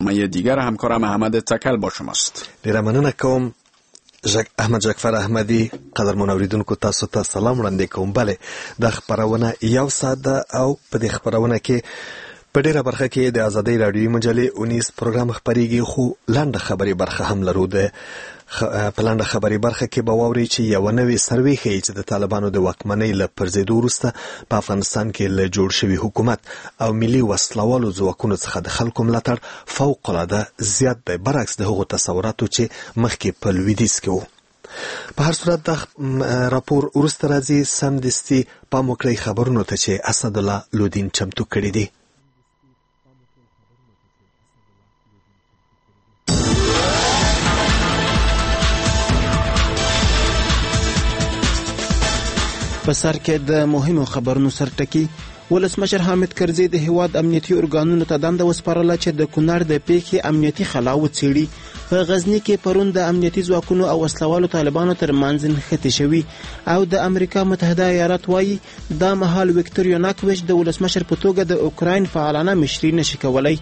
برنامه دیگر همکارم احمد تکل با شماست. ډیره مننه کوم احمد جعفر احمدی. قدرمن اوریدونکو تاسو ته سلام وړاندې کوم. بله د خبرونه یو ساعت ده او په دې خبرونه کې په ډیره برخه کې د ازادۍ رادیوي مجلې 19 پروګرام خبريږي، خو لنډه خبري برخه هم لرو. د په لنډه خبري برخه کې به واوري چې یو نوې سروې ښیي چې د طالبانو د واکمنۍ له پرځېدو وروسته په افغانستان کې له جوړ شوي حکومت او ملي وسلوالو ځواکونو څخه د خلکو ملاتړ فوق العاده زیات دی، برعکس د هغو تصوراتو چې مخکې په لویدیځ کې وو. په هر صورت د راپور وروسته راځي. سمدستي پام وکړئ خبرونو ته چې اسدالله لودین چمتو کړي دي. په سر کې د مهمو خبرونو سرټکی. ولسمشر حامد کرزي د هیواد امنیتي ارګانونو ته دنده وسپارله چې د کونړ د پیښې امنیتي خلا وڅېړي. په غزني کې پرون د امنیتي ځواکونو او وسلوالو طالبانو ترمنځ نښتې شوي او د امریکا متحده ایالات وایي دا مهال ویکتور یانوکویچ د ولسمشر په توګه د اوکراین فعالانه مشري نشي کولی.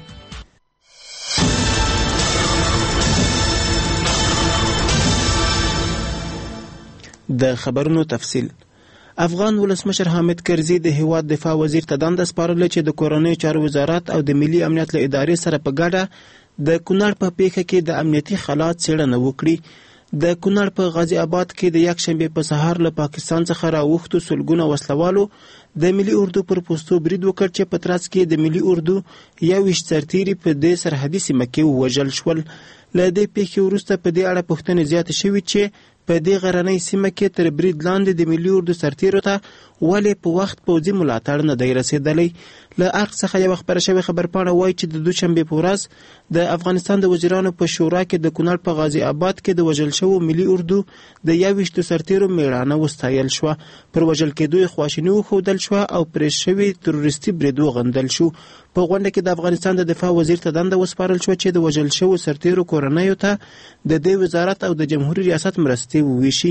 د خبرونو تفصیل. افغان ولسمشر حامد کرزي د هیواد دفاع وزیر ته دنده سپارله چې د کورنیو چارو وزارت او د ملي امنیت له ادارې سره په ګډه د کونړ په پیښه کې د امنیتي خلا څېړنه وکړي. د کونړ په غازي آباد کې د یکشنبې په سهار له پاکستان څخه راوښتو سلګونه وسلوالو د ملي اردو پر پوستو برید وکړ چې په ترڅ کې د ملي اردو 21 سرتیري په دې سرحدي سیمه کې ووژل شول. له دې پیښې وروسته په دې اړه پوښتنې زیاتې شوې چې په دې غرنۍ سیمه کې تر برید لاندې د ملي اردو سرتیرو ته ولې په وخت پوځي ملاتړ نه دی رسېدلی. له اړخ څخه یو خبره شوې خبرپاڼه وایي چې د دوشنبې په ورځ د افغانستان د وزیرانو په شورا کې د کونړ په غازي آباد کې د وژل شوو ملي اردو د 21 سرتیرو میړانه وستایل شوه. پر وژل کېدو یې خواشیني وښودل شوه او پرې شوي تروریستي برید وغندل شو. په غونډه کې د افغانستان د دفاع وزیر ته دنده وسپارل شوه چې د وژل شوو سرتیرو کورنیو ته د دې وزارت او د جمهوریت ریاست مرستې وویشي.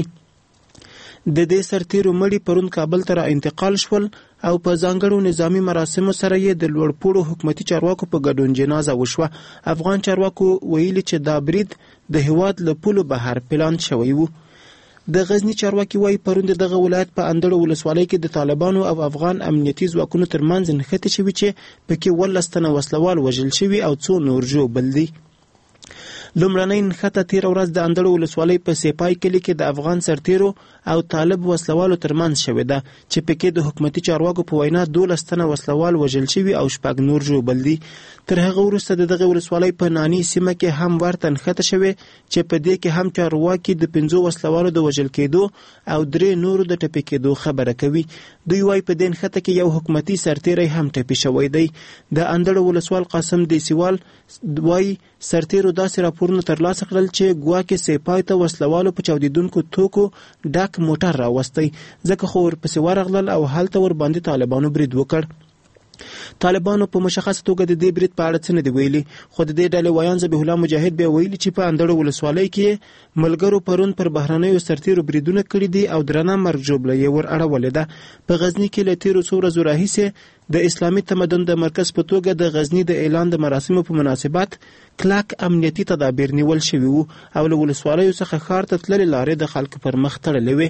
د دې سرتیرو مړي پرون کابل ته را انتقال شول او په ځانګړو نظامی مراسمو سره یې د لوړپوړو حکومتي چارواکو په ګډون جنازه وشوه. افغان چارواکو ویلي چې دا برید د هیواد له پولو بهر پلان شوی و. د غزنی چارواکي وایي پرون دغه ولایت په اندړو ولسوالۍ کې د طالبانو او افغان امنیتي ځواکونو ترمنځ نښتې شوي چې پکې 18 تنه وسلوال وژل شوي او څو نور ژوبل دي. لومړنۍ نښته تېره ورځ د اندړو ولسوالۍ په سیپای کلي کې د افغان سرتیرو او طالب وسلوالو ترمنځ شوې ده چې پکې د حکومتي چارواکو په وینا 12 تنه وسلوال وژل شوي او 6 نور ژوبل دي. تر هغه وروسته د دغه ولسوالۍ په نانی سیمه کې هم ورته نښته شوې چې په دې کې هم چارواکي د 15 وسلوالو د وژل کېدو او 3 نورو د ټپي کېدو خبره کوي. دوی وایي په دې نښته کې یو حکومتي سرتیری هم ټپي شوی دی. د اندړو ولسوال قاسم دیسیوال وایي سرتیرو داسې راپورونه ترلاسه کړل چې ګواکې سیپای ته وسلوالو په چاودېدونکو توکو ډک موټر راوستی، ځکه خو ورپسې ورغلل او هلته ورباندې طالبانو برید وکړ. طالبانو په مشخصه توګه د دې برید په اړه څه نه دی ویلي، خو د دې ډلې ویان ذبیح الله مجاهد بیا ویلي چې په اندړو ولسوالۍ کې ملګرو پرون پر بهرنیو سرتیرو بریدونه کړي دي او درنه مرګ ژوبله یې ور اړولې ده. په غزني کې له تیرو څو ورځو راهیسې د اسلامي تمدن د مرکز په توګه د غزني د اعلان د مراسمو په مناسبت کلک امنیتي تدابیر نیول شوي وو او له ولسوالیو څخه ښار ته تللې لارې د خلکو پر مخ تړلې وې.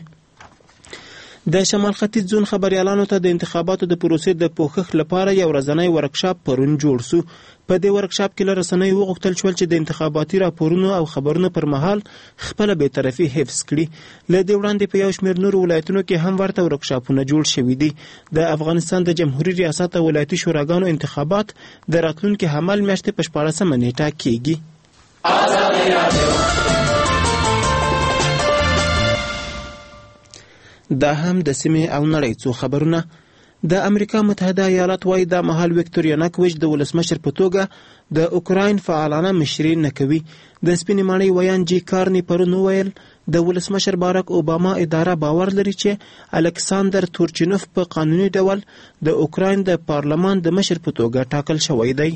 د شمال ختیځ زون خبريالانو ته د انتخاباتو د پروسې د پوښښ لپاره یو ورځنی ورکشاپ پرون جوړ شو. په دې ورکشاپ کې له رسنیو وغوښتل شول چې د انتخاباتي راپورونو او خبرونو پر مهال خپله بېطرفي حفظ کړي. له دې وړاندې په یو شمېر نورو ولایتونو کې هم ورته ورکشاپونه جوړ شوي دي. د افغانستان د جمهوریت ریاست او ولایتي شوراګانو انتخابات د راتلونکي حمل میاشتې په 14 نیټه کېږي. دا هم د سیمې او نړۍ څو خبرونه. د امریکا متحده ایالات وایي دا مهال ویکتور یانوکویچ د ولسمشر په توګه د اوکراین فعالانه مشري نه کوي. د سپینې ماڼۍ ویان جی کارني پرون وویل د ولسمشر باراک اوباما اداره باور لري چې الکساندر تورچینوف په قانوني ډول د اوکراین د پارلمان د مشر په توګه ټاکل شوی دی.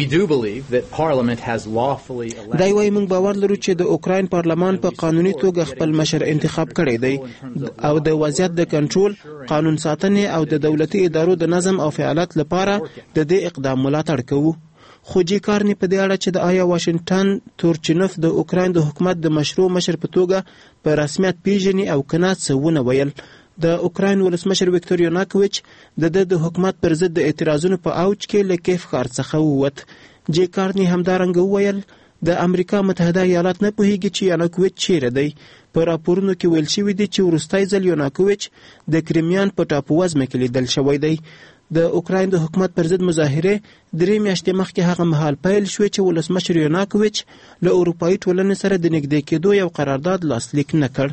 دا وایي موږ باور لرو چې د اوکراین پارلمان په قانوني توګه خپل مشر انتخاب کړی دی او د وضعیت د کنټرول، قانون ساتنې او د دولتي ادارو د نظم او فعالیت لپاره د دې اقدام ملاتړ کوو. خو جی کارني په دې اړه چې د آیا واشنگټن تورچنوف د اوکراین د حکومت د مشروع مشر په توګه په رسمیت پیژني او کنه څه ونه ویل. د اوکراین ولسمشر ویکتور یانوکویچ د حکومت پر ضد د اعتراضونو په اوج کې له کیف ښار څخه ووت. جی کارني همدارنګه وویل د امریکا متحده ایالات نه پوهیږي چې یانوکویچ چیرې دی. په راپورونو کې ویل شوي دي چې وروستی ځل یانوکویچ د کریمیان په ټاپووزمه کې لیدل شوی دی. د اوکراین د حکومت پر ضد مظاهرې 3 میاشتې مخکې هغه مهال پیل شوې چې ولسمشر یانوکویچ له اروپایي ټولنې سره د نږدې کېدو یو قرارداد لاسلیک نه کړ.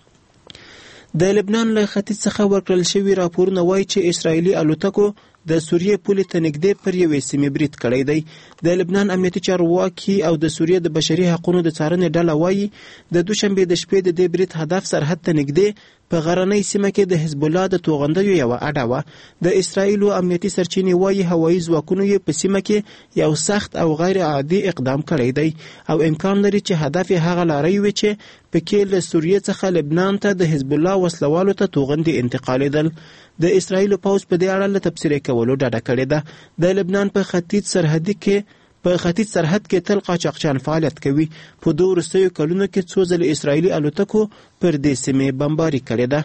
د لبنان له ختیځ څخه ورکړل شوي راپورونه وایي چې اسرائیلي الوتکو د سوریې پولې ته نږدې پر یوې سیمې برید کړی دی. د لبنان امنیتي چارواکي او د سوریې د بشري حقوقو د څارنې ډله وایي د دوشنبې د شپې د دې برید هدف سرحد ته نږدې په غرنۍ سیمه کې د حزب الله د توغندیو یو اډه وه. د اسرائیلو امنیتي سرچینې وایي هوایي ځواکونو یې په سیمه کې یو سخت او غیر عادي اقدام کړی دی او امکان لري چې هدف یې هغه لارۍ وي چې پکې له سوریې څخه لبنان ته د حزب الله وسلوالو ته توغندي انتقالېدل. د اسرائیلو پوځ په دې اړه له تبصرې کولو ډډه کړې ده. د لبنان په ختیځ سرحد کې تل قاچاقچیان فعالیت کوي. په 2 وروستیو کلونو کې 2 ځله اسرائیلي الوتکو پر دې سیمې بمباري کړې ده.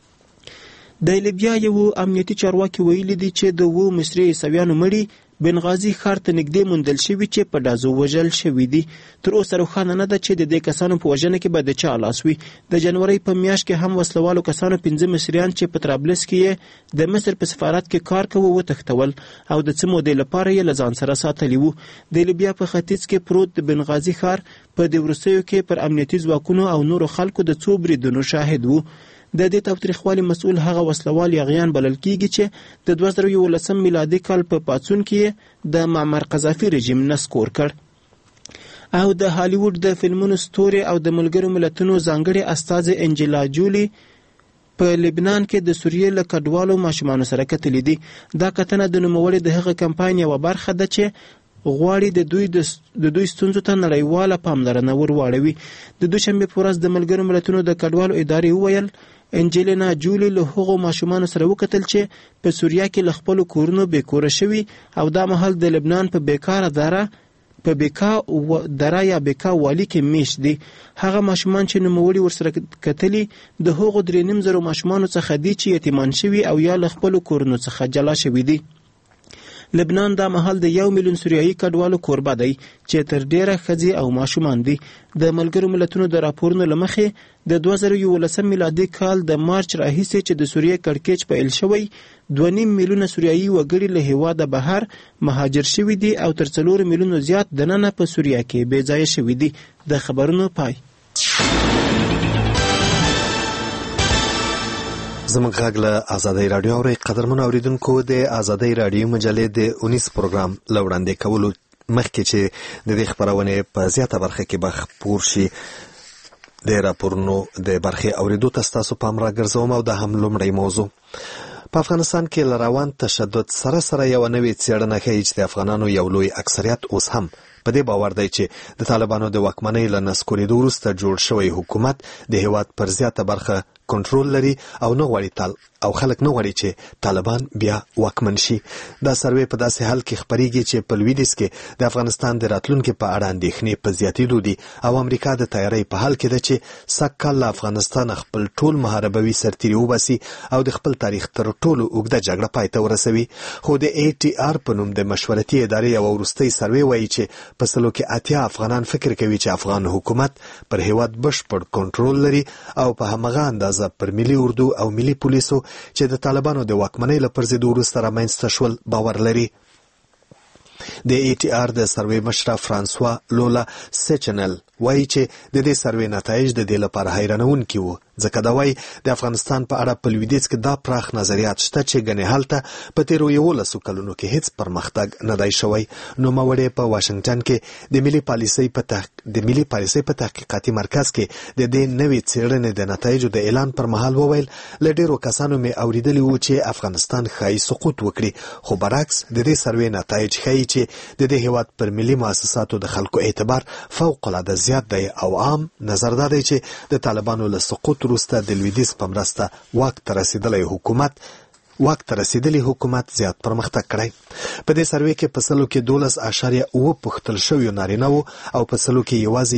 د لیبیا یو امنیتي چارواکي ویلي دي چې د 2 مصري عیسویانو مړي بنغازي ښار ته نږدې موندل شوي چې په ډازو وژل شوي دي. تر اوسه روښانه نه ده چې د دې کسانو په وژنه کې به د چا لاس وي. د جنورۍ په میاشت کې هم وسلوالو کسانو 15 مصریان چې په طرابلس کې د مصر په سفارت کې کار کوي وتښتول او د څه مودې لپاره یې له ځان سره ساتلي وو. د لیبیا په ختیځ کې پروت د بنغازي ښار په دې وروستیو کې پر امنیتي ځواکونو او نورو خلکو د 2 بریدونو شاهد وو. د دې تاوتریخوالي مسؤل هغه وسلوال یاغیان بلل کیږي چې د 2011 میلادي کال په پاڅون کې د معمر قذافي رژیم نسکور کړ. او د هالیوډ د فلمونو ستوري او د ملګرو ملتونو ځانګړي استازي انجلا جولی په لبنان کې د سوریې له کډوالو ماشومانو سره کتلې دي. دا کتنه د نوموړي د هغه کمپاین یوه برخه ده چې غواړي د دوی ستونزو ته نړیواله پاملرنه ورواړوي. د دوشنبې په ورځ د ملګرو ملتونو د کډوالو ادارې وویل انجلینا جولی له هغو ماشومانو سره وکتل چې په سوریه کې له خپلو کورونو بېکوره شوي او دا مهال د لبنان په بیکاره دره یا بیکا والی کې میشت دي. هغه ماشومان چې نوموړي ورسره کتلي د هغو 3,500 ماشومانو څخه دي چې یتیمان شوي او یا له خپلو کورونو څخه جلا شوي دي. لبنان دا مهال د 1 میلیون سوریایي کډوالو کوربه دی چې تر ډیره ښځې او ماشومان دي. د ملګرو ملتونو د راپورونو له مخې د 2011 میلادي کال د مارچ راهیسې چې د سوریې کړکېچ پیل شوی 2.5 میلیونه سوریایي وګړي له هیواده بهر مهاجر شوي دي او تر 4 میلیونو زیات دننه په سوریه کې بې ځایه شوي دي. د خبرونو پای. زموږ غږ له ازادۍ راډیو اورئ. قدرمنو اوریدونکو، د ازادۍ راډیو مجلې د 19 پروګرام له وړاندې کولو مخکې چې د دې خپرونې په زیاته برخه کې به خپور شي د راپورونو د برخې اوریدو ته ستاسو پام راګرځوم او دا هم لومړی موضوع. په افغانستان کې له روان تشدد سره یو نوې څېړنه ښیي چې د افغانانو یو لوی اکثریت اوس هم په دې باور دی چې د طالبانو د واکمنۍ له نسکورېدو وروسته جوړ شوی حکومت د هېواد پر زیاته برخه کنټرول لري او نه غواړي او خلک نه غواړي چې طالبان بیا واکمن شي. دا سروې په داسې حال کې خپریږي چې په لویدیځ کې د افغانستان د راتلونکي په اړه اندېښنې په زیاتېدو دي او امریکا د تیارۍ په حال کې ده چې سږکال له افغانستان خپل ټول محاربوي سرتیري وباسي او د خپل تاریخ تر ټولو اوږده جګړه پای ته ورسوي. خو د ATR په نوم د مشورتي ادارې یو وروستۍ سروې وایي چې په 80 افغانان فکر کوي چې افغان حکومت پر هېواد بشپړ کنټرول لري او په همغه اندازه پر ملي اردو او ملي پولیسو چې د طالبانو د واکمنۍ له پرځېدو وروسته رامنځته شول باور لري. د ATR د سروې مشره فرانسوا لولا سچنل وایي چې د دې سروې نتایج د دې لپاره حیرانونکي وو، ځکه دا وایي د افغانستان په اړه په لویدیځ کې دا پراخ نظریات شته چې ګنې هلته په تیرو 11 کلونو کې هیڅ پرمختګ نه دی شوی. نوموړی په واشنګټن کې د ملي پالیسۍ په تحقیقاتي مرکز کې د دې نوې څېړنې د نتایجو د اعلان پر مهال وویل له ډېرو کسانو مې اوریدلي وو چې افغانستان ښایي سقوط وکړي، خو برعکس د دې سروې نتایج ښیي چې د دې هېواد پر ملي مؤسساتو د خلکو اعتبار فوق العاده زیات دی او عام نظر دا دی چې د طالبانو له سقوط وروسته د لویدیځ په مرسته واک ته رسېدلی حکومت واک ته رسیدلی حکومت زیات پرمختګ کړی. په دې سروې کې په سلو کې 12.9 پوښتل شویو نارینه وو او په سلو کې یوازې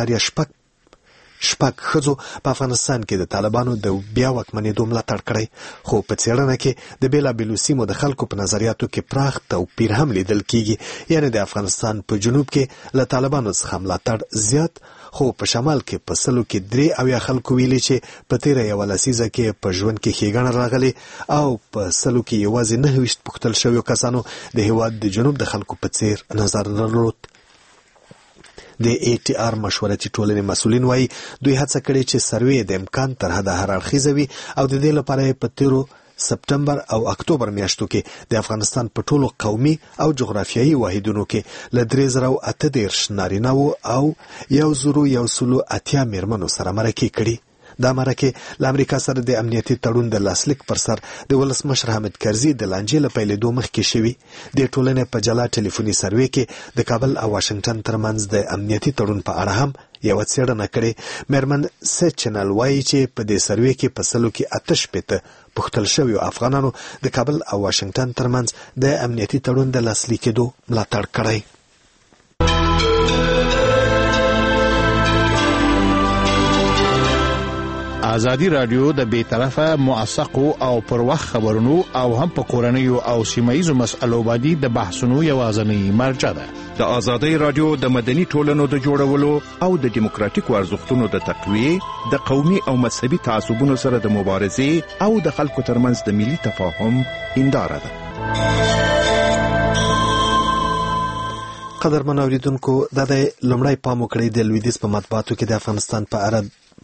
1.6 ښځو په افغانستان کې د طالبانو د بیا واکمنېدو ملاتړ کړی. خو په څېړنه کې د بېلابېلو سیمو د خلکو په نظریاتو کې پراخ توپیر هم لیدل کیږي. یعنې د افغانستان په جنوب کې له طالبانو څخه ملاتړ زیات، خو په شمال کې په سلو کې 3 خلکو ویلي چې په تیره 1 لسیزه کې په ژوند کې ښېګڼه راغلې، او په سلو کې یوازې 29 پوښتل شویو کسانو د هېواد د جنوب د خلکو په څیر نظر درلود. د ATR مشورتي ټولنې مسؤلین وایي دوی هڅه کړې چې سروې د امکان تر حده هر اړخیزه وي او د دې لپاره په تیرو سپتمبر او اکتوبر میاشتو کې د افغانستان په ټولو قومي او جغرافیایي واحدونو کې له 3038 نارینه او 1180 میرمنو سره مرکې کړي. دا مرکې له امریکا سره د امنیتي تړون د لاسلیک پر سر د ولسمشر حامد کرزي د لانجې له پیلېدو مخکې شوي. د ټولنې په جلا ټلیفوني سروې کې د کابل او واشنګټن ترمنځ د امنیتي تړون په اړه هم یوه څېړنه کړې. میرمن سچنل وایي چې په دې سروې کې په سلو کې 88 پوښتل شویو افغانانو د کابل او واشنګټن ترمنځ د امنیتي تړون د لاسلیکېدو ملاتړ کړی. ازادي رادیو د بیطرفه موثقو او پر وخت خبرونو او هم په کورنیو او سیمایي مسألو باندې د بحثونو یوازینی مرجع ده. د ازادي رادیو د مدني ټولنو د جوړولو او د دیموکراتیکو ارزښتونو د تقویه، د قومي او مذهبي تعصبونو سره د مبارزې او د خلکو ترمنځ د ملي تفاهم هنداره ده. قدرمن اوریدونکو، دا د لومړی پام وکړئ د لویدیځ په مطبوعاتو کې د افغانستان په اړه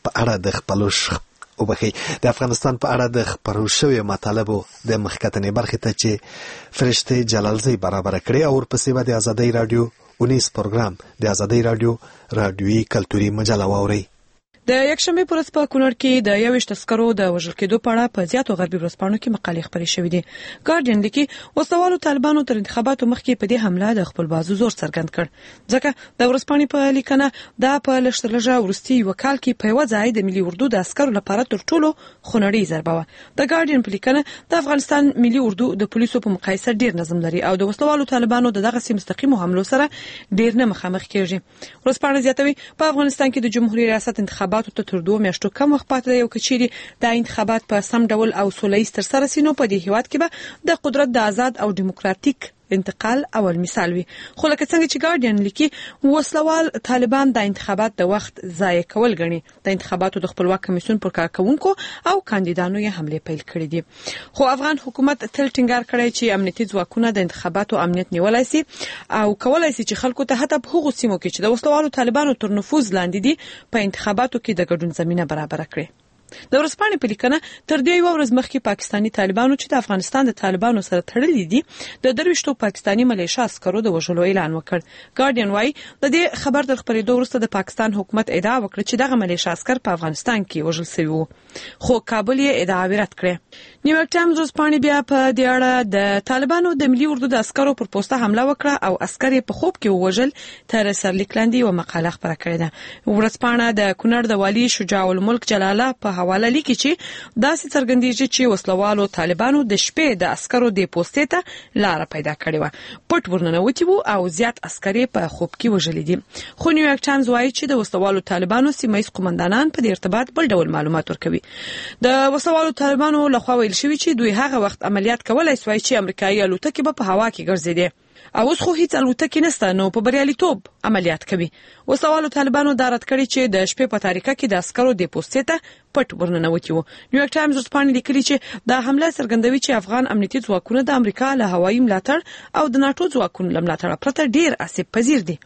د افغانستان په اړه د خپرو شویو مطالبو د مخکتنې برخې ته چې فرشته جلالزی برابر کړي، او ورپسې به د ازادۍ راډیو 19 پروګرام د ازادۍ راډیو رادیویي کلتوري مجله واورئ. د یکشنبه پر ورځ په کونړ کې د 21 تسکرو د وژل کېدو په اړه په زیاتو غربي ورځپاڼو کې مقالې خپرې شوې دي. ګارډین لیکي وسوالو طالبانو تر انتخاباتو مخکې په دې حمله د خپل بازو زور څرګند کړ، ځکه د ورځپاڼې په لیکنه دا په لږ وروستي وکال کې په یو ځای د ملي اردو د عسکرو لپاره تر ټولو خونړۍ ضربه و. د ګارډین په لیکنه د افغانستان ملي اردو د پولیسو په مقایسه ډیر نظم لري او د وسوالو طالبانو دغه مستقیمو حملو سره ډیر نه مخامخ کیږي. ورځپاڼه زیاتوي په افغانستان کې د جمهوریت ریاست انتخاباتو ته تر 2 میاشتو کم وخت پاتې دی، او کچېرې د انتخابات په سم ډول او سوله‌ییز ترسره سي، نو په دې هیواد کې به د قدرت د آزاد او دیموکراتیک انتقال اول مثال وي. خو لکه څنګه چې ګارډین لیکي وسلوال طالبان د انتخابات د وخت ضایع کول غني، د انتخاباتو د خپلواک کمیسیون پر کارکونکو او کاندیدانو یې حمله پیل کړې دي. خو افغان حکومت تل ټینګار کړی چې امنیتي ځواکونه د انتخاباتو امنیت نیولای شي او کولای شي چې خلکو ته حتی په هغو سیمو کې چې د وسلوالو طالبانو تر نفوذ لاندې دي په انتخاباتو کې د ګډون زمينه برابر کړي. د ورځپاڼې په لیکنه تر دې یو ورځ مخکې پاکستانی طالبانو چې د افغانستان د طالبانو سره تړلي دي د 23 پاکستانی ملیشیا عسکرو د وژلو اعلان وکړ. ګارډین وايي د دې خبر تر خبرېدو وروسته د پاکستان حکومت ادعا وکړه چې دغه ملیشیا عسکر په افغانستان کې وژل شوی وو، خو کابل یې ادعا رد کړه. نیویارک ټایمز ورځپاڼې بیا په دې اړه د طالبانو د ملي اردو د عسکرو پر پوسټه حمله وکړه او عسکر یې په خوب کې وژل تر سرلیک لاندې یو مقاله خپره کړې ده. ورځپاڼه د کونړ د والي شجاع الملک جلاله په حواله لیکي چې داسې څرګندېږي چې وسلوالو طالبانو د شپې د عسکرو د پوسټې ته لار پیدا کړې و، پټ ورننوتي وو او زیات عسکر په خوب کې وژلي دي. خو نیویارک ټایمز وايي چې د وسلوالو طالبانو سیمایي قومندانان په دې ارتباط بل ډول معلومات ورکوي. د وسلوالو طالبانو لخوا ویل شوی چې دوی هغه وخت عملیات کولای شوی چې امریکایي الوتکې په هوا کې ګرځېدې، او اوس خو هیڅ الوتکې نشته، نو په بریالیتوب عملیات کوي. وسوالو طالبانو دا رد کړی چې د شپې په تاریکه کې د عسکرو د پوسټې ته پټ ورننوتي وو. نیویارک ټایمز ورځپاڼې لیکلي چې دا حمله څرګندوي چې افغان امنیتي ځواکونه د امریکا له هوایي ملاتړ او د ناتو ځواکونو له ملاتړ پرته ډیر آسیب پذیر دي.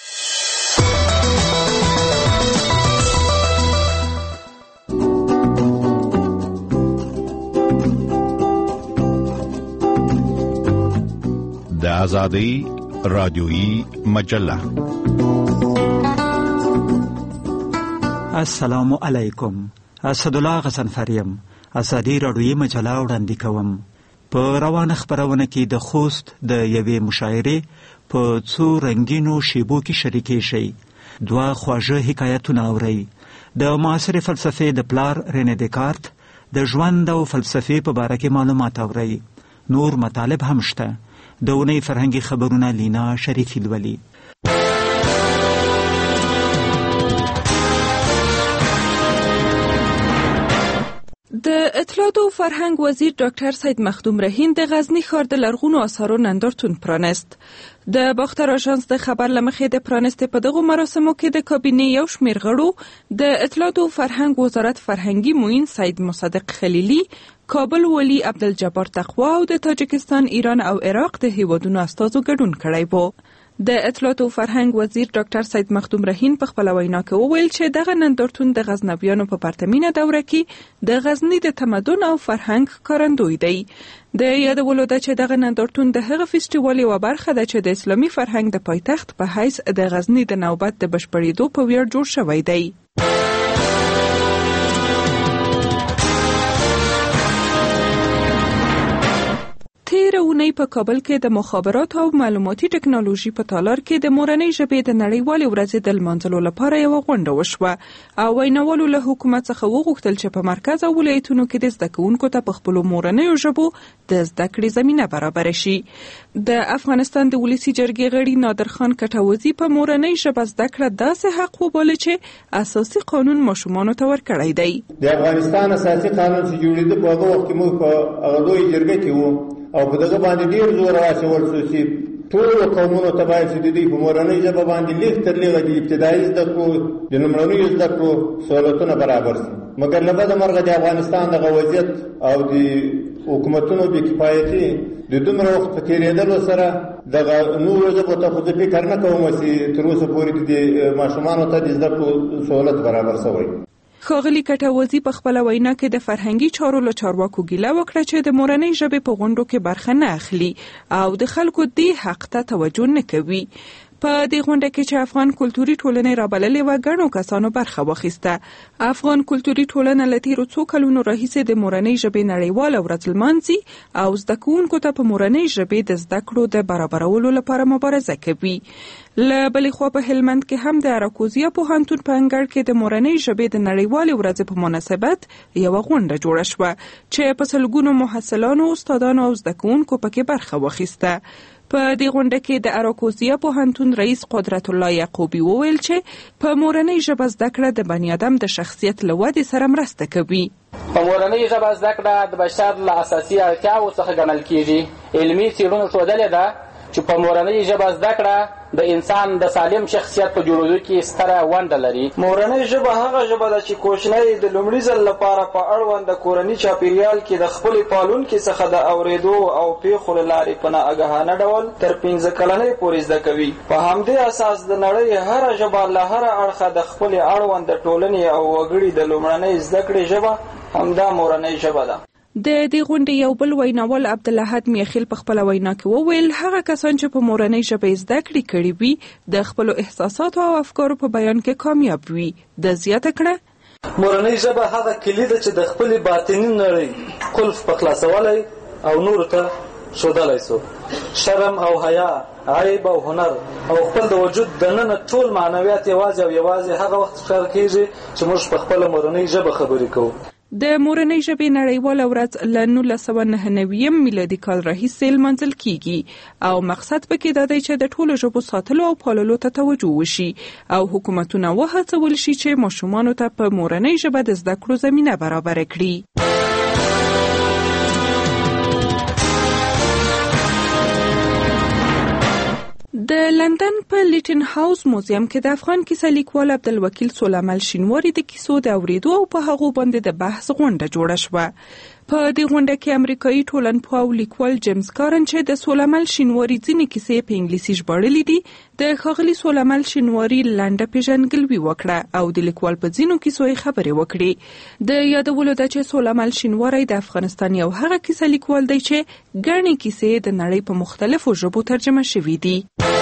د ازادۍ رادیویي مجله. السلام علیکم. اسدالله غضنفریم ازادۍ رادیویي مجله وړاندې کوم. په روانه خبرونه کې د خوست د یوې مشاعرې په څو رنگینو شیبو کې شریکې شي. 2 خواږه حکایتونه اورئ. د معاصر فلسفې د پلار رene دیکارت، د ژوند او فلسفې په باره کې معلومات اورئ. نور مطالب هم شته. د اونۍ فرهنګي خبرونه لینا شریفي لولي. د اطلاعات او فرهنګ وزیر ډاکټر سید مخدوم رحیم د غزنی ښار د لرغونو آثارو نندارتون پرانست. د باختر آژانس د خبر له مخې د پرانستې په دغو مراسمو کې د کابینې یو شمېر غړو د اطلاعات او فرهنګ وزارت فرهنګي معین سید مصدق خلیلي، کابل ولی عبدالجبار تقوا او د تاجکستان، ایران او عراق د هیوادونو استازو ګډون کړی وو. د اطلاعات او فرهنګ وزیر ډاکټر سید مخدوم رحیم په خپل وینا کې وویل چې دغه نندارتون د غزنویانو په پرتمینه دوره کې د غزنی د تمدن او فرهنګ ښکارندوی دی. د یادولو ده چې دغه نندارتون د هغه فیسټیوال یوه برخه ده چې د اسلامي فرهنګ د پایتخت په حیث د غزنی د نوبت د بشپړېدو په ویاړ جوړ شوی دی. تیره اونۍ په کابل کې د مخابراتو او معلوماتي ټکنالوژي په تالار کې د مورنۍ ژبې د نړیوالې ورځې د لمانځلو لپاره یوه غونډه وشوه او ویناوالو له حکومت څخه وغوښتل چې په مرکز او ولایتونو کې د زده کوونکو ته په خپلو مورنیو ژبو د زده کړې زمینه برابره شي. د افغانستان د ولسي جرګې غړي نادر خان کټوزي په مورنۍ ژبه زده کړه داسې حق وباله چې اساسي قانون ماشومانو ته ورکړی دی. د افغانستان اساسي قانون چې جوړېده په هغه وخت کې موږ په هغه لویه جرګه کې وو او په دغه باندې ډېر زور واچول شو چې ټولو قومونو ته باید چې د دوی په مورنۍ ژبه باندې لیک تر لیکه د ابتدایي زده کړو د لومړنیو زده کړو سهولتونه برابر شي. مګر له بده مرغه د افغانستان دغه وضعیت او د حکومتونو بې کفایتي د دومره وخت په تېرېدلو سره دغه نورو ژبو ته خو زه فکر نه کوم چې تر اوسه پورې د ماشومانو ته د زده کړو سهولت برابر شوی. ښاغلي کټوزي په خپله وینا کې د فرهنګي چارو له چارواکو ګیله وکړه چې د مورنۍ ژبې په غونډو کې برخه نه اخلي او د خلکو دې حق ته توجه نه کوي. په دې غونډه کې چې افغان کلتوري ټولنې رابللې وه ګڼو کسانو برخه واخیسته. افغان کلتوري ټولنه له تېرو څو کلونو راهیسې د مورنۍ ژبې نړیواله ورځ لمانځي او زده کوونکو ته په مورنۍ ژبې د زده کړو د برابرولو لپاره مبارزه کوي. له بلې خوا په هلمند کې هم د اراکوزیا پوهنتون په انګړ کې د مورنۍ ژبې د نړیوالې ورځې په مناسبت یوه غونډه جوړه شوه چې په سلګونو محصلانو، استادانو او زده کوونکو پکې برخه واخیسته. په دې غونډه کې د اراکوزیا پوهنتون رئیس قدرت الله یعقوبی وویل چې په مورنۍ ژبه زده کړه د بني ادم د شخصیت له ودې سره مرسته کوي. په مورنۍ ژبه زده کړه د بشر له اساسي اړتیاوو څخه ګڼل کیږي. علمي څېړنو ښودلې ده چې په مورنۍ ژبه زده کړه د انسان د سالم شخصیت په جوړولو کې ستره ونډه لري. مورنۍ ژبه هغه ژبه ده چې کوچنی د لومړي ځل لپاره په اړوند د کورني چاپیریال کې د خپلې پالونکي څخه د اورېدو او پیښو له لارې په ناآګاهانه ډول تر 15 کلنۍ پورې زده کوي. په همدې اساس د نړۍ هره ژبه له هره اړخه د خپلې اړوند د ټولنې او وګړي د لومړنۍ زده کړې ژبه همدا مورنۍ ژبه ده. د دې غونډې یو بل ویناوال عبدالاحد میخیل په خپله وینا کې وویل هغه کسان چې په مورنۍ ژبه زده کړې کړې وي د خپلو احساساتو او افکارو په بیان کې کامیاب وي. د زیاته کړه مورنۍ ژبه هغه کلي ده چې د خپلې باطني نړۍ قلف په خلاصولی او نورو ته ښودلی سو. شرم او حیا، عیب او هنر او خپل د وجود دننه ټول معنویات یوازې او یوازې هغه وخت ښکاره کېږي چې موږ په خپله مورنۍ ژبه خبرې کوو. د مورنۍ ژبې نړیواله ورځ له 1999 میلادي کال راهیسې لمانځل کیږي او مقصد پکې دا دی چې د ټولو ژبو ساتلو او پاللو ته توجه وشي او حکومتونه وهڅول شي چې ماشومانو ته په مورنۍ ژبه د زده کړو زمینه برابره کړي. د لندن په لیټن هاوس موزیم کې د افغان کیسه لیکوال عبدالوکیل سلیمان شینواری د کیسو د اوریدو او په هغو باندې د بحث غونډه جوړه شوه. په دې غونډه کې امریکایي ټولنپوه او لیکوال جیمز کارن چې د سلیمان شینواری ځینې کیسې په انګلیسي ژباړلې دي د ښاغلي سلیمان شینواری لنډه پیژندګلوي وکړه او د لیکوال په ځینو کیسو یې خبرې وکړې. د یادولو ده چې سلیمان شینواری د افغانستان یو هغه کیسه لیکوال دی چې ګڼې کیسې د نړۍ په مختلفو ژبو ترجمه شوي دي.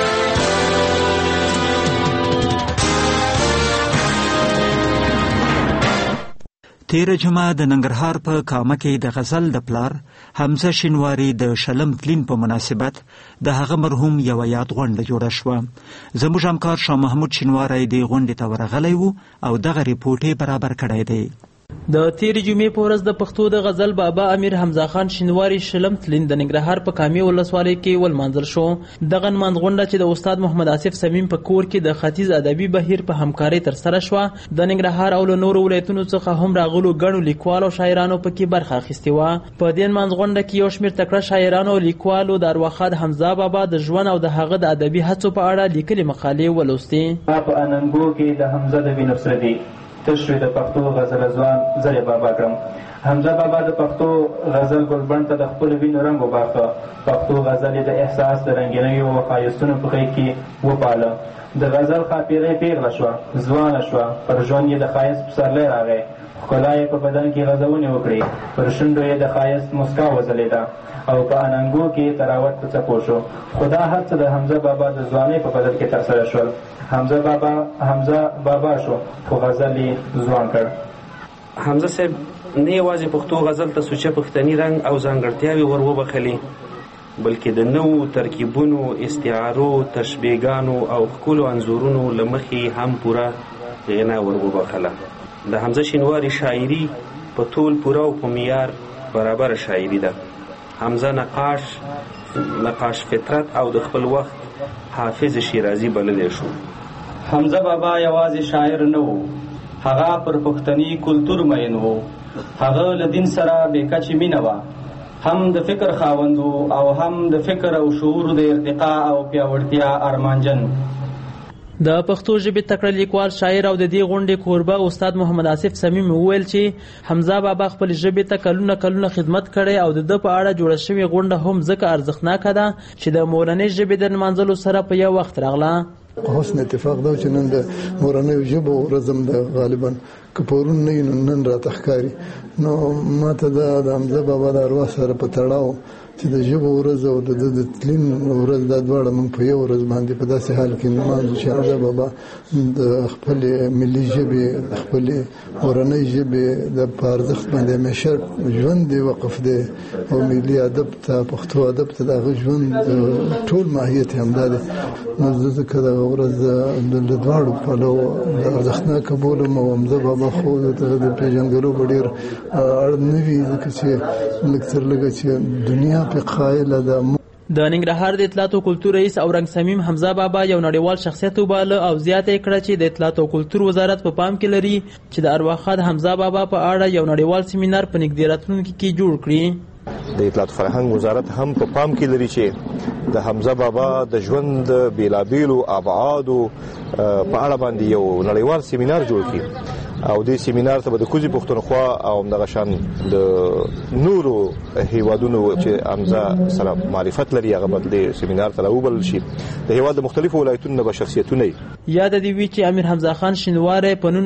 تیره جمعه د ننګرهار په کامه کې د غزل د پلار حمزه شینواری د شلم تلین په مناسبت د هغه مرحوم یوه یاد غونډه جوړه شوه. زموږ همکار شاه محمود شینواری دې غونډې ته ورغلی و او دغه ریپورټ یې برابر کړی دی. د تیرې جمعې په ورځ د پښتو د غزل بابا امیر حمزه خان شینواری شلم تلین د ننګرهار په کامې ولسوالۍ کې ولمانځل شو. دغه نمانځغونډه چې د استاد محمد آصف صمیم په کور کې د ختیځ ادبي بهیر په همکارۍ ترسره شوه. د ننګرهار او له نورو ولایتونو څخه هم راغلو ګڼو لیکوالو او شاعرانو پکې برخه اخیستې وه. په دې نمانځغونډه کې یو شمېر تکړه شاعرانو او لیکوالو د ارواښاد حمزه بابا د ژوند او د هغه د ادبي هڅو په اړه لیکلي مقالې ولوستې. په اننګو کې د حمزه د وینو دی تشوي د پښتو غزل ځوان زری بابا کړم. حمزه بابا د پښتو غزل ګلبڼ ته د خپل وینو رنګ وباخه. پښتو غزل د احساس د رنګینیو او ښایستونو په غېږ کې وپاله. د غزل خاطرې پیغله شوه، ځوانه شوه، پر ژوند یې د ښایست پسرلی راغی. ښکلا یې په بدن کې غځونې وکړې، پر شونډو یې د ښایست مسکا وځلېده او په اننګو کې تراوت په څپو شو. خو دا هر څه د حمزه بابا د ځوانۍ په بدل کې ترسره شول. حمزه بابا شو خو غزل یې ځوان کړ. حمزه صاحب نه یوازې پښتو غزل ته سوچه پښتني رنګ او ځانګړتیاوې ور وبخلې، بلکې د نوو ترکیبونو، استعارو، تشبیهګانو او ښکلو انځورونو له مخې هم پوره غنا ور وبخله. د حمزه شینواري شاعري په طول پوره او په معیار برابر شاعري ده. حمزه نقاش فطرت او د خپل وخت حافظ شیرازي بللی شو. حمزه بابا یوازې شاعر نه و، هغه پر پښتني کلتور مین و. هغه له دین سره بې کچې مینه وه، هم د فکر خاوند او هم د فکر او شعور د ارتقا او پیاوړتیا ارمانجن. د پښتو ژبې تکړه لیکوال، شاعر او د دې غونډې کوربه استاد محمد آصف صمیم وویل چې حمزه بابا خپل ژبې ته کلونه خدمت کړی او د ده په اړه جوړه شوې غونډه هم ځکه ارزښتناکه ده چې د مورنۍ ژبې د نمانځلو سره په یو وخت راغله. حسن اتفاق دا چې نن د مورنۍ ژبو ورځ هم ده، غالبا که پرون نه وي نو نن راته ښکاري. نو ماته د حمزه بابا د ارواح سره په تړاو چې د ژبو ورځ او د تلین ورځ دا دواړه موږ په یو ورځ باندې په داسې حال کې نمانځو چې حمزه بابا د خپلې ملي ژبې، د خپلې مورنۍ ژبې د په ارزښت باندې همیشه ژوند دی وقف دی او ملي ادب ته، پښتو ادب ته د هغه ژوند ټول ماهیت یې همدا دی. نو زه ځکه دغه ورځ د دواړو پلو د ارزښتناکه بولم او حمزه بابا خو د پېژندګلو به ډېر اړ نه وي، ځکه چې لږ تر لږه چې دنیا د ننګرهار د اطلاعات او کلتور رئیس اورنګ صمیم حمزه بابا یو نړیوال شخصیت وباله او زیاته یې کړه چې د اطلاعات او کلتور وزارت په پام کې لري چې د ارواښاد حمزه بابا په اړه یو نړیوال سیمینار په نږدې راتلونکي کې جوړ کړي. د اطلاعات فرهنګ وزارت هم په پام کې لري چې د حمزه بابا د ژوند بیلابیلو ابعادو په اړه باندې یو نړیوال سیمینار جوړ کړي او دې سیمینار ته به د کوزي پښتونخوا او همدغه شان د نورو هیوادونو چې حمزه سره معرفت لري هغه به دې سیمینار ته راوبلل شي. د هیواد د مختلفو ولایتونو به شخصیتونه یاد دي وی چې امیر حمزه خان شینواری په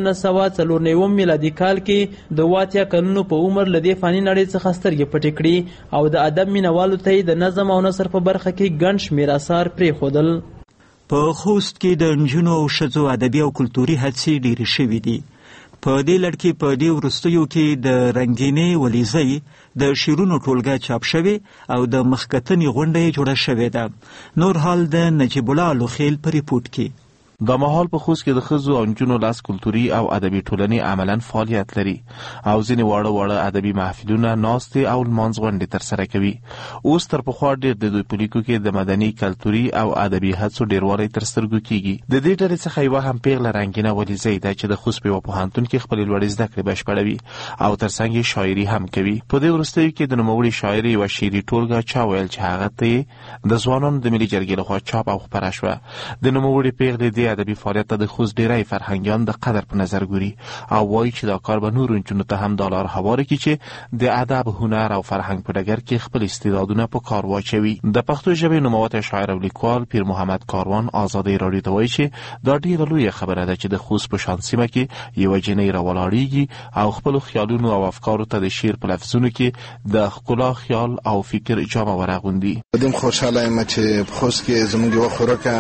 1994 میلادي کال کې د 80 کلونو په عمر له دې فاني نړۍ څخه سترګې پټې کړې او د ادب مینوالو ته د نظم او نثر په برخه کې ګڼ شمېر اثار پرېښودل. په خوست کې د نجونو او ښځو ادبي او کلتوري هڅې ډېرې شوې دي. په دې لړ کې په دې وروستیو کې د رنګینې ولیزۍ د شعرونو ټولګه چاپ شوې او د مخکتنې غونډه جوړه شوې ده. نور حال د نجیب الله لوخیل په ریپورت کې. دا مهال په خوست کې د ښځو او نجونو لاس کلتوري او ادبي ټولنې عملاً فعالیت لري او ځینې واړه ادبي محفلونه، ناستې او لمانځغونډې ترسره کوي. اوس تر پخوا ډېر د دوی په لیکو کې د مدني، کلتوري او ادبي هڅو ډېروالی تر سترګو کېږي. د دې ډلې څخه یوه هم پیغله رنګینه ولیزۍ ده چې د خوست په یوه پوهنتون کې خپلې لوړې زده کړې بشپړوي او ترڅنګ یې شاعري هم کوي. په دې وروستیو کې د نوموړي شاعري یوه شعري ټولګه چا ویل چې هغه ته د ځوانانو د ملي جرګې لخوا چاپ او خپره شوه. د نوموړي پیغلې دې ادبي فعالیت ته د خوست ډیری فرهنګیان د قدر په نظر ګوري او وایي چې دا کار به نورو نجونو ته هم دا لار هواره کړي چې د ادب، هنر او فرهنګ په ډګر کې خپل استعدادونه په کار واچوي. د پښتو ژبې نوموتی شاعر او لیکوال پیر محمد کاروان ازادۍ راډیو ته وایي چې دا ډېره لویه خبره ده چې د خوست په شان سیمه کې یوه جنۍ راولاړېږي او خپلو خیالونو او افکارو ته د شعر په لفظونو کې د ښکلا، خیال او فکر جامه ورغوندي. ډېر خوشحاله یم چې په خوست کې زموږ یوه خوراکه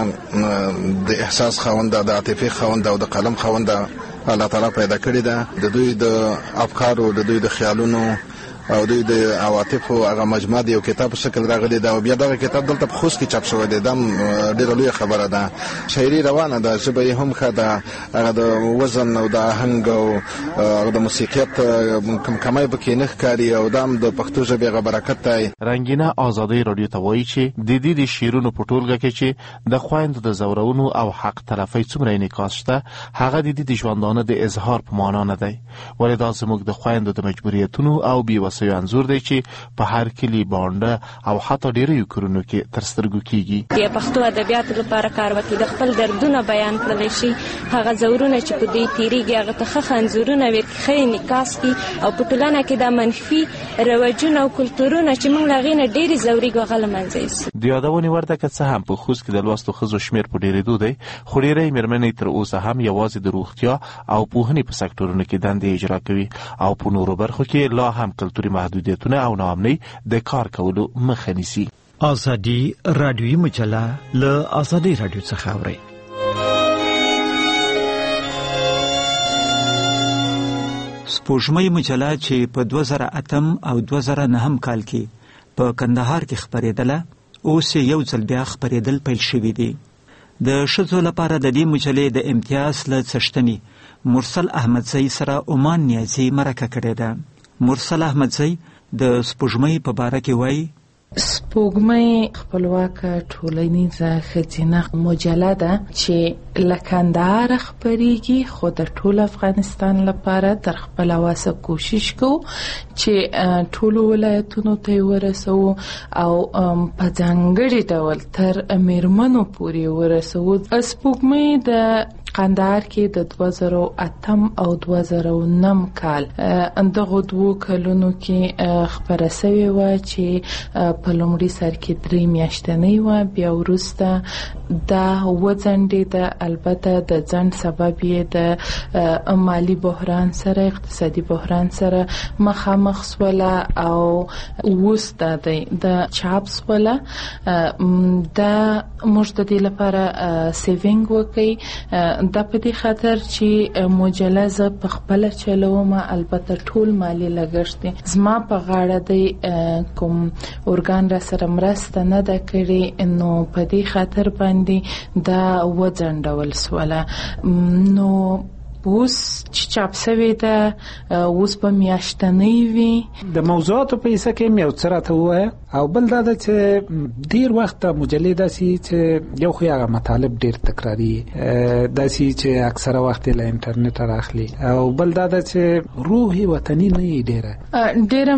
د احساس خاونده، د عاطفې خاونده او د قلم خاونده الله تعالی پیدا کړې ده. د دوی د افکارو، د دوی د خیالونو او دوی د عواطف او هغه مجموعه د یو کتاب په شکل راغلی دا، بیا دغه کتاب دلته په خوست کې چاپ شوی دی. دا ډېره لویه خبره ده. شاعري روانه ده، ژبه یې هم ښه ده، هغه د وزن او د آهنګ او د موسیقیت کمی پکې نه ښکاري، او دا هم د پښتو ژبې هغه برکت دی. رنګینه ازادۍ راډیو ته وایي چې د دې د شعرونو په ټولګه کې چې د خویندو د زورونو او حق طرفۍ څومره انعکاس شته، هغه د دې د ژوندانه د اظهار په معنا نه دی، ولې دا زموږ د خویندو د مجبوریتونو او بېوسیو انځور دی چې په هر کلي، بانډه او حتی ډېریو کورونو کې تر سترګو کېږي. د پښتو ادبیاتو لپاره کار وکړي، د خپل دردونه بیان کړلی شي، هغه زورونه چې په دوی تېرېږي هغه ته ښه انځورونه وي، ښه انعکاس کړي، او په ټولنه کې دا منفي رواجونه او کلتورونه چې موږ له هغې نه ډېرې ځورېږو هغه له منځه یوسي. د یادونې وړ ده که څه هم په خوست کې د لوستو ښځو شمېر په ډېرېدو دی، خو ډېری مېرمنې تر اوسه هم یوازې د روغتیا او پوهنې په سکتورونو کې دندې اجرا کوي، او په نورو برخو کې لا هم کلتوري محدودیتونه او ناامنۍ د کار کولو مخه نیسي. ازادي رادیویي مجله له ازادي رادیو څخه اورئ. سپوږمۍ مجله چې په 2008 او 2009 کال کې په کندهار کې خپرېدله، اوس یو ځل بیا خپرېدل پیل شوي دي. د ښځو لپاره د دې مجلې د امتیاز له څښتنې مرسل احمدزی سره عمان نیازي مرکه کړې ده. مرسل احمدزی د سپوږمۍ په باره کې وایي: سپوږمۍ خپلواکه ټولنیزه ښځینه مجله ده چې له کندهار خپرېږي، خو د ټول افغانستان لپاره تر خپل وسه کوشش کوو چې ټولو ولایتونو ته یې ورسوو او په ځانګړي ډول تر میرمنو پورې ورسوو. سپوږمۍ د قندهار کې د 2008 او 2009 کال دغه دوو کلونو کې خپره سوې وه چې په لومړي سر کې 3 میاشتنۍ وه، بیا وروسته دا وځنډېده. البته د ځنډ سبب یې د مالی بحران سره، اقتصادي بحران سره مخامخ سوله، او اوس دا دی د چاپ سوله. دا موږ د دې لپاره سیوینګ وکړئ، دا په دې خاطر چې مجله زه په خپله چلوم، البته ټول مالی لګښت دی زما په غاړه دی، کوم ارګان را سره مرسته نه ده کړې، نو په دې خاطر باندې دا وځنډول سوله. نو اوس چې چاپ سوې ده اوس به میاشتنۍ وي. د موضوعاتو په حصه کې مې یو څه راته ووایه، او بل دا ده چې ډېر وخت مجلې داسې چې یو خو هغه مطالب ډېر تکراري، داسې چې اکثره وخت له انټرنیټ راخلي، او بل دا ده چې روح وطني نه یې ډېره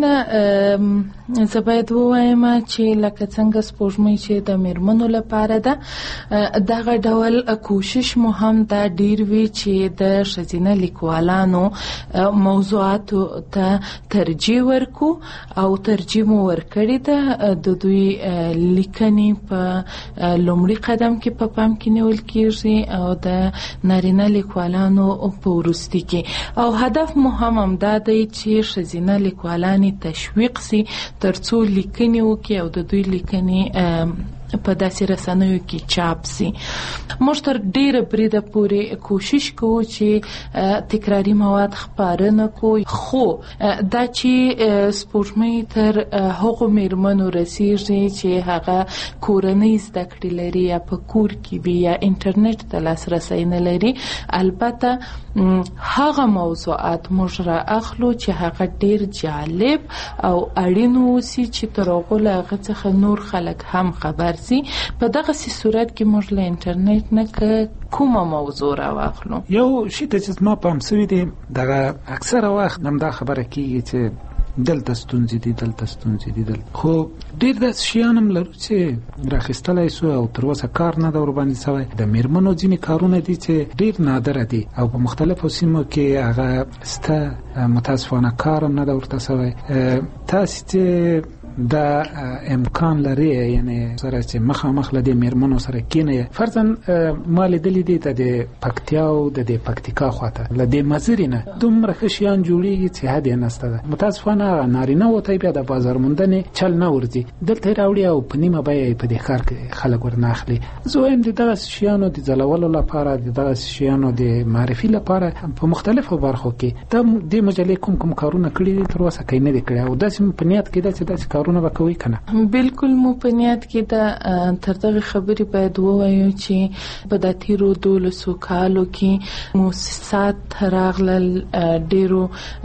مننه. زه باید ووایم چې لکه څنګه سپوږمۍ چې د میرمنو لپاره ده، دغه ډول کوشش مو هم دا ډېر وي چې د ښځینه لیکوالانو موضوعاتو ته ترجیح ورکو، او ترجیح مو ورکړې ده. د دوی لیکنې په لومړي قدم کې په پام کې نیول کېږي، او د نارینه لیکوالانو په وروستي کې. او هدف مو هم دا دی چې ښځینه لیکوالانې تشویق سي ترڅو لیکنې وکړي او د دوی لیکنې په داسې رسنیو کې چاپ سي. موږ تر ډیره بریده پورې کوشش کوو چې تکراری مواد خپاره نه کوو، خو دا چې سپوږمۍ تر هغو میرمنو رسیږي چې هغه کورنۍ زده کړې لري یا په کور کې وي یا انټرنیټ ته لاسرسی نه لري، البته هغه موضوعات موږ را اخلو چې هغه ډیر جالب او اړین اوسي چې تر هغو له هغه څخه نور خلک هم خبر سي. په دغسې صورت کې موږ له انټرنیټ نه کومه موضوع را واخلو. یو شي ته چې زما پام سوي دی، دغه اکثره وخت هم دا خبره کېږي چې دلته ستونزې دي، خو ډېر داسې شیان هم لرو چې راخیستلی سو او تر اوسه کار نه ده ورباندې سوی. د میرمنو ځینې کارونه دي چې ډېر نادره دي او په مختلفو سیمو کې هغه سته، متاسفانه کار هم نه ده ورته سوی. تاسې چې دا امکان لري یعنی سره چې مخامخ لدی میرمنو سره کینه فرضاً مال دلی دی د پکتیا او د پکتیکا خواته لدی مزرینه دومره خشيان جوړیږي چې حد نه ستده متاسفانه نارینه وته بیا د بازار موندنه چل نه ورځي دلته راوړي او په نیمه بیا په دې خار کې خلک ورناخلي زویم د دغه شیانو د ځلولو لپاره د دغه شیانو د معرفي لپاره په مختلفو برخو کې د مجلې کوم کارونه کړی دي تر اوسه کې نه دي کړی او داسې په نیت کې چې داسې کارونه وکوي کنه بالکل مو په نیت کې دا تر دغه خبرې باید ووایو چې په د تیرو 12 کالو کې مؤسسات راغلل ډیرو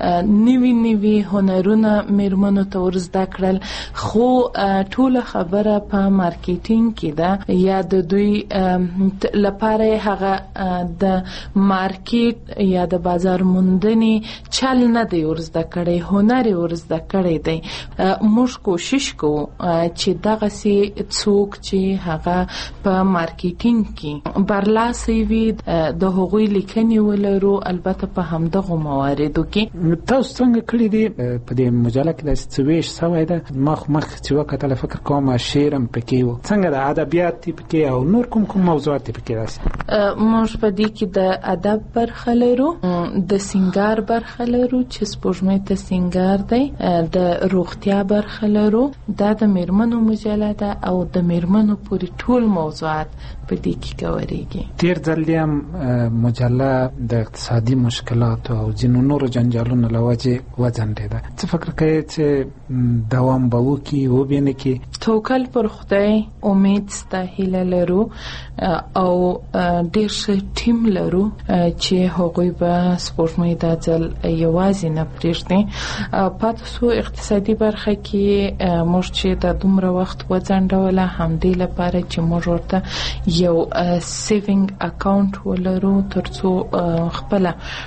نوي هنرونه میرمنو ته ورزده کړل خو ټول خبره په مارکیټینګ کې ده یا د دوی لپاره هغه د مارکیټ یا د بازار موندنې چل نه دی ورزده کړی هنر ورزده کړی دی موږ کوشش کوو چې دغه سي څوک چې هغه په مارکیټینګ کې برلاسي وي د هغوی لیکنې ولرو البته په همدغه مواردو کې تاسو څنګه کړی دي په دې مجله کې د سويش سوي ده مخ چې وکړه فکر کوم شعرم پکې و څنګه د ادبیات پکې او نور کوم موضوعات پکې راځي موږ په دې کې د ادب برخه لرو د سنگار برخه لرو چې سپوږمۍ ته سنگار دی د روغتیا برخه لرو دا د میرمنو مجله ده او د میرمنو پورې ټول موضوعات په دې کې کاوريږي تیر ځل هم مجله د اقتصادي مشکلات او ځینو نورو جنجالونو لوجه وځنډه څه فکر کوي چې دوام به وکړي و بینه کې توکل پر خدای امید ستاهله لرو او ډیر ښه ټیم لرو چې هغوی به سپوږمۍ د ځل یوازې نه پرېږدي پاتې سو اقتصادي برخه کې موږ چې د دومره وخت وځنډوله همدې لپاره چې موږ ورته یو سیوینګ اکاونټ ولرو ترڅو خپل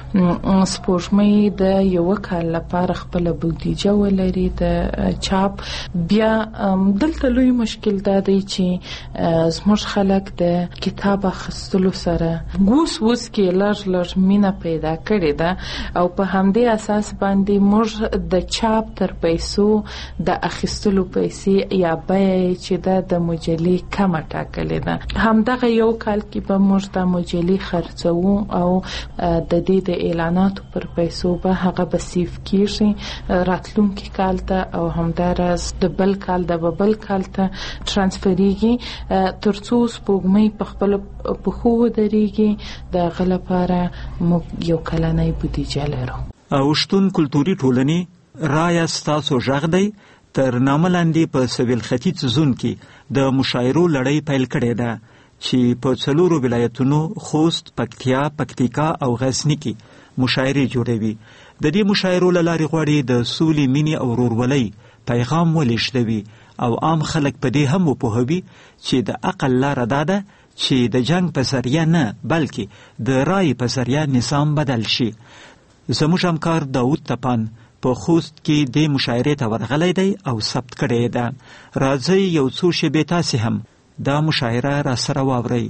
سپوږمۍ د یو کال لپاره خپل بودیجه ولري د چاپ بیا دلته لوی مشکل دا دی چې زموږ خلک د کتاب اخیستلو سره ګوس کې لږ مینه پیدا کړې ده او په همدې اساس باندې موږ د چاپ تر پیسو د اخیستلو پیسې یا بیه چې د مجلې کمه ټاکلې ده همدغه یو کال کې به موږ د مجلې خرڅو او د دې د اعلاناتو پر پیسو به هغه به سیف کیږي راتلونکي کال ته او همدارس د بل کال ته ترانسفریږي ترڅو سپوږمۍ په خپل پخو ودرېږي د غل لپاره موږ یو کلنۍ بودیجه لرو او شتون کلتوري ټولنې رایا ستاسو ژغ دی تر نامه لاندې په سویل ختیځ زون کې د مشاعرو لړۍ پیل کړې ده چې په څلورو ولایتونو خوست، پکتیا، پکتیکا او غزنی کې مشاعرې جوړوي. د دې مشاعرو له لارې غواړي د سولې، مینې او ورورولۍ پیغام ولېږدوي او عام خلک په دې هم وپوهوي چې د عقل لاره دا ده چې د جنگ په ذریعه نه بلکې د رای په ذریعه نظام بدل شي. زموږ همکار داود تپان په خوست کې د مشاعرې ته ورغلی دی او ثبت کړی ده. راځئ یو څو شېبې تاسې هم دا مشاعره را سره واورئ.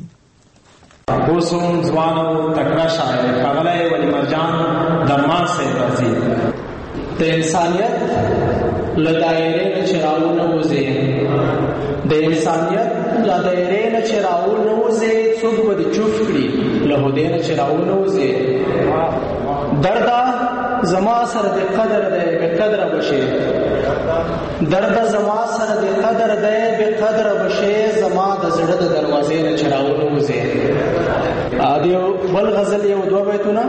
اوسم ځوان او تکړه شاعر ښاغلی ولی مرجان درمان صاحب راځي. د انسانیت له دایرې نه چې راونوځې د انسانیت له دایرې نه چې راونوځې څوک به دې چوپ کړي له هدې نه چې راونوځې درده زما سره د قدر دی بې قدره بشې درده زما سره د قدر دی بې قدره بشې زما د زړه د دروازې نه چې راونوځې. د یو بل غزل یو دوه بیتونه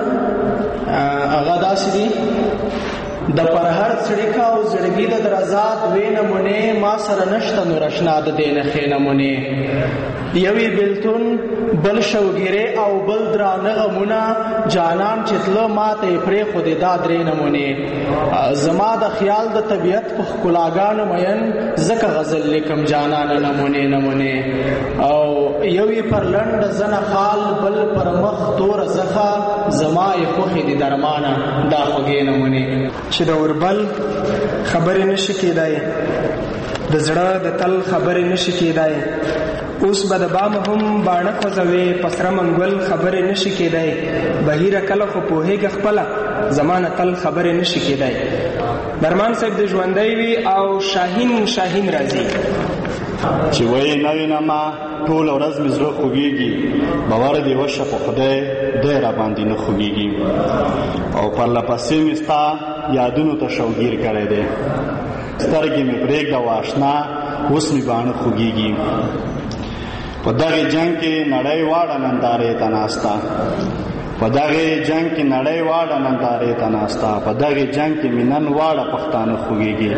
هغه داسې دي: د پر هر څړیکه او زړګي د درزات وې نمونې ما سره نشته نور اشنا د دې نښې نمونې یوې بېلتون بل شوګیرې او بل درانه غمونه جانان چې تله ما ته یې پرېښودې دا درې نمونې زما د خیال د طبیعت په ښکلاګانو مین ځکه غزل لیکم جانانه نمونې نمونې او یوې پر لنډه زنه خال بل پر مخ توره زخه زما یې خوښې دي درمانه دا خوږې نمونې چې د اوربل خبرې نشي کېدای د زړه د تل خبرې نشي کېدای اوس به د بام هم باڼه خوځوي په سره منګول خبرې نشي کېدی بهیره کله خو پوهېږه خپله زمانه تل خبرې نشي کېدی درمان صاحب د ژوندی وي او شاهین راځي چې وایي نه وینمه ټوله ورځ مې زړه خوږېږي باور دې وشه په خدای دی راباندې نه خوږېږي او پرله پسې مې ستا یادونو ته شوګیر کړی دی سترګې مې پرېږده واشنا اوس مې باڼه خوږېږي په دغې جنګ کې نړۍ واړه نندارې ته ناسته په دغې جنګ کې نړۍ واړه نندارې ته ناسته په دغې جنګ کې مې نن واړه پښتانه خوږېږي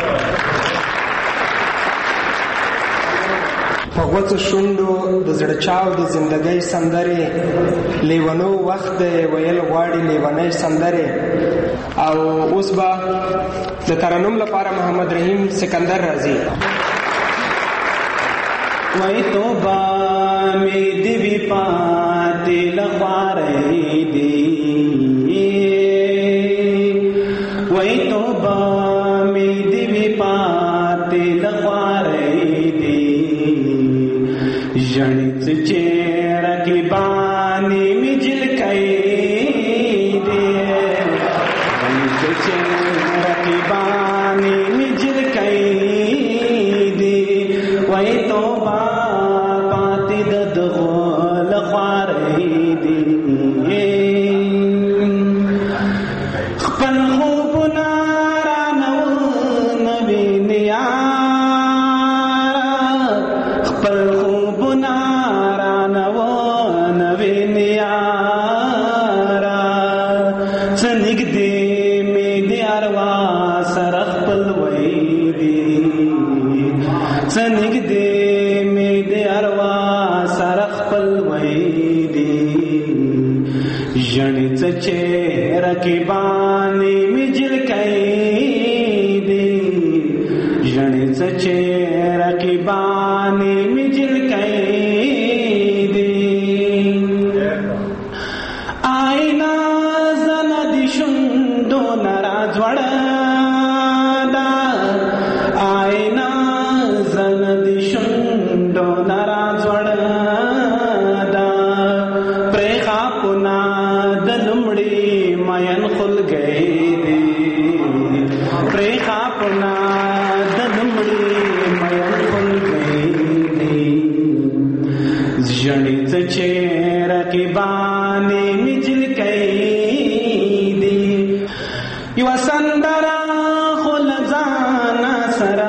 په غوڅو شونډو د زړه چاو د زندګۍ سندرې لیونو وخت دی ویل غواړي لیونۍ سندرې او اوس به د ترنم لپاره محمد رحیم سکندر راځي وای توبه مې دې وی پاتې لخوارې دی وای توبه مې دې وی پاتې لخوارې دی جنت چهره کې باندې مجل کای دی جنت چهره کې باندې مجل کای دی وای توبه پاتې د غول خوارې دی خپل خوبونه رانو نوی نیا خپل خوبونه رانو نوی نیا څه نږدې مې د اروا سره خپل وی دی څه نږدې مې د اروا سره خپل وی دی ژڼې څه چهره کې باندې مې جلکۍ دی ژڼې څه چهره کې باندې مې جلکۍ دی آینا زنه د شونډو نه راځوړه ده آینا زنه د شونډو نه راځوړه ده پرې خاپونه د لومړي مین خلګۍ دی پرې خاپونه د لومړي مین خلګۍ دی ژڼې څه چهره کې باندې مې جلکۍ دی یوه سندره خو له ځانه سره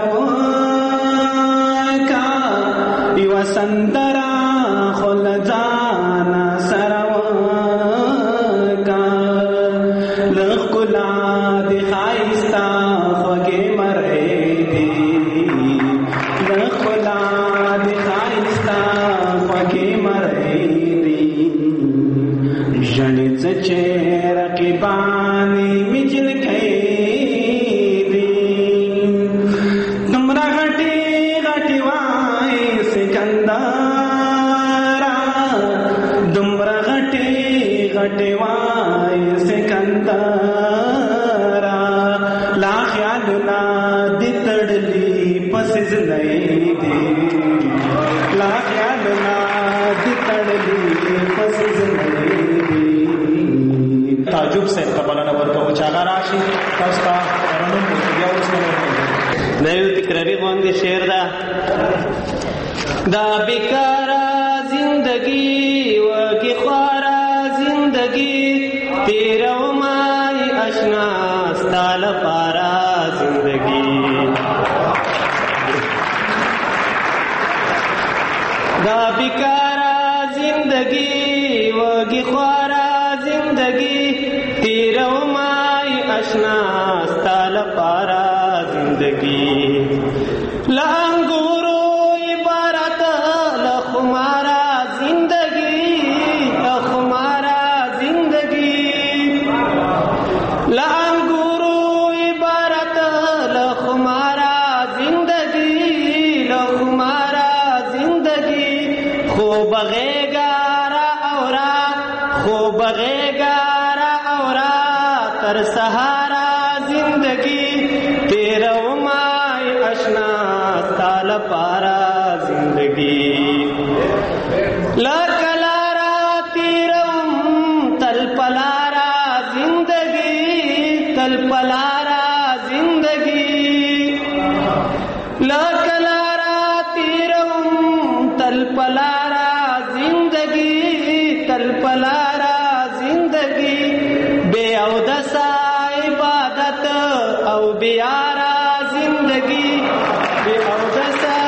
وکا یوه سندره خو له ځانه سره وکا له ښکلا د ښایسته خوږې مرۍ دی له ښکلا د ښایسته خوږې مرۍ دی ژڼې څه چهره کې باندې مې جلکۍ دی دومره غټې غټې وای سکندره دومره غټې غټې وای سکندره لا خیالونه دې تړلي پسې زلۍ دی لا خیالونه دې تړلي پسې زلۍ دی تعجب سے تبلنه ورته او چاغه راشي تاسو ته رنم بیا اوس نو دا یو تکراری غوندې شعر ده دا بیکاره زندگی وکی خواره زندگی تیرومای اشنا ستا لپاره زندگی دا بیکاره زندگی وکی خواره زندگی تیرومای اشنا ستا لپاره زندگی لانگورو عبارت لخمارا زندگی لخمارا زندگی لانگورو عبارت لخمارا زندگی لخمارا زندگی خوب غیگارا اورا خوب غیگارا اورا تر سہارا زندگی تیرا ومائی اشنا تال پارا زندگی لکه لاره تیروم تل په لاره زندګي تل په لاره زندګي لکه لاره تیروم تل په لاره زندګي تل په لاره زندګي بے اودسه عبادت او بیاره زندګي بے اودسه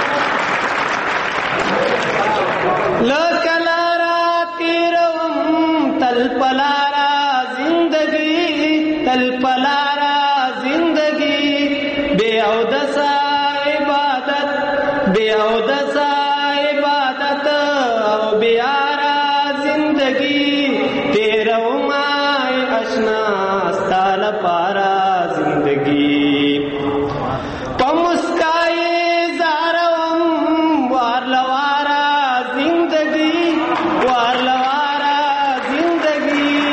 لکه لاره تیروم تل په لاره زندګي تل په لاره زندګي بے اودسه عبادت بے اودسه عبادت او بیاره زندګي تیروم اشنا ستا لپاره زندګي په مسکای زاروم وار لواره زندګي وار لواره زندګي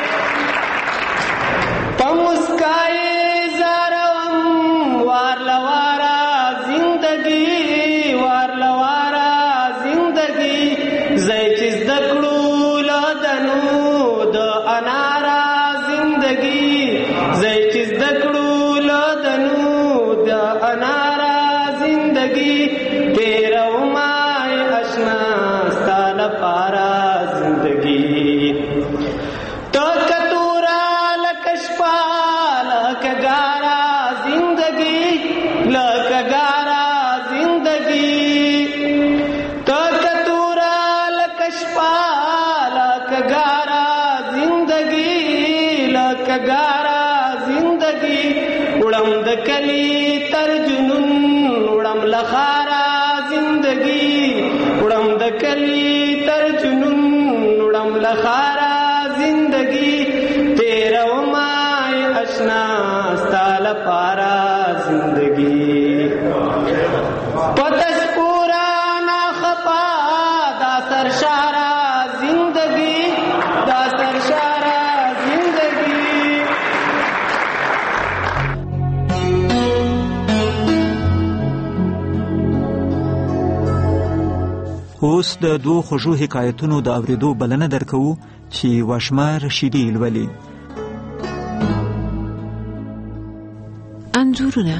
په مسکای زاروم وار لواره زندګي وار لواره زندګي زای چې زده کړو لدنو د انارا زندګي زای چې زده کړو لدنو د انارا زندګي تیروم اشنا ستا لپاره زندګي تو کتورا لکه شپه لکه ګاره زندګي لکه ګاره زندګي تو کتورا لکه شپه لکه ګاره زندګي لکه ګاره زندګي وړم د کلی تر جنون وړم لخاره زندګي وړم د کلی تر جنون وړم لخاره زندګي تیروم اشنا ستا لپاره زندګي پتس پورا نا خپا دا سرشارا زندگی دا سرشارا زندگی اوس د دوه خوږو حکایتونو د اورېدو بلنه درکوو چې وشمه رشیدي لولي. انځورونه.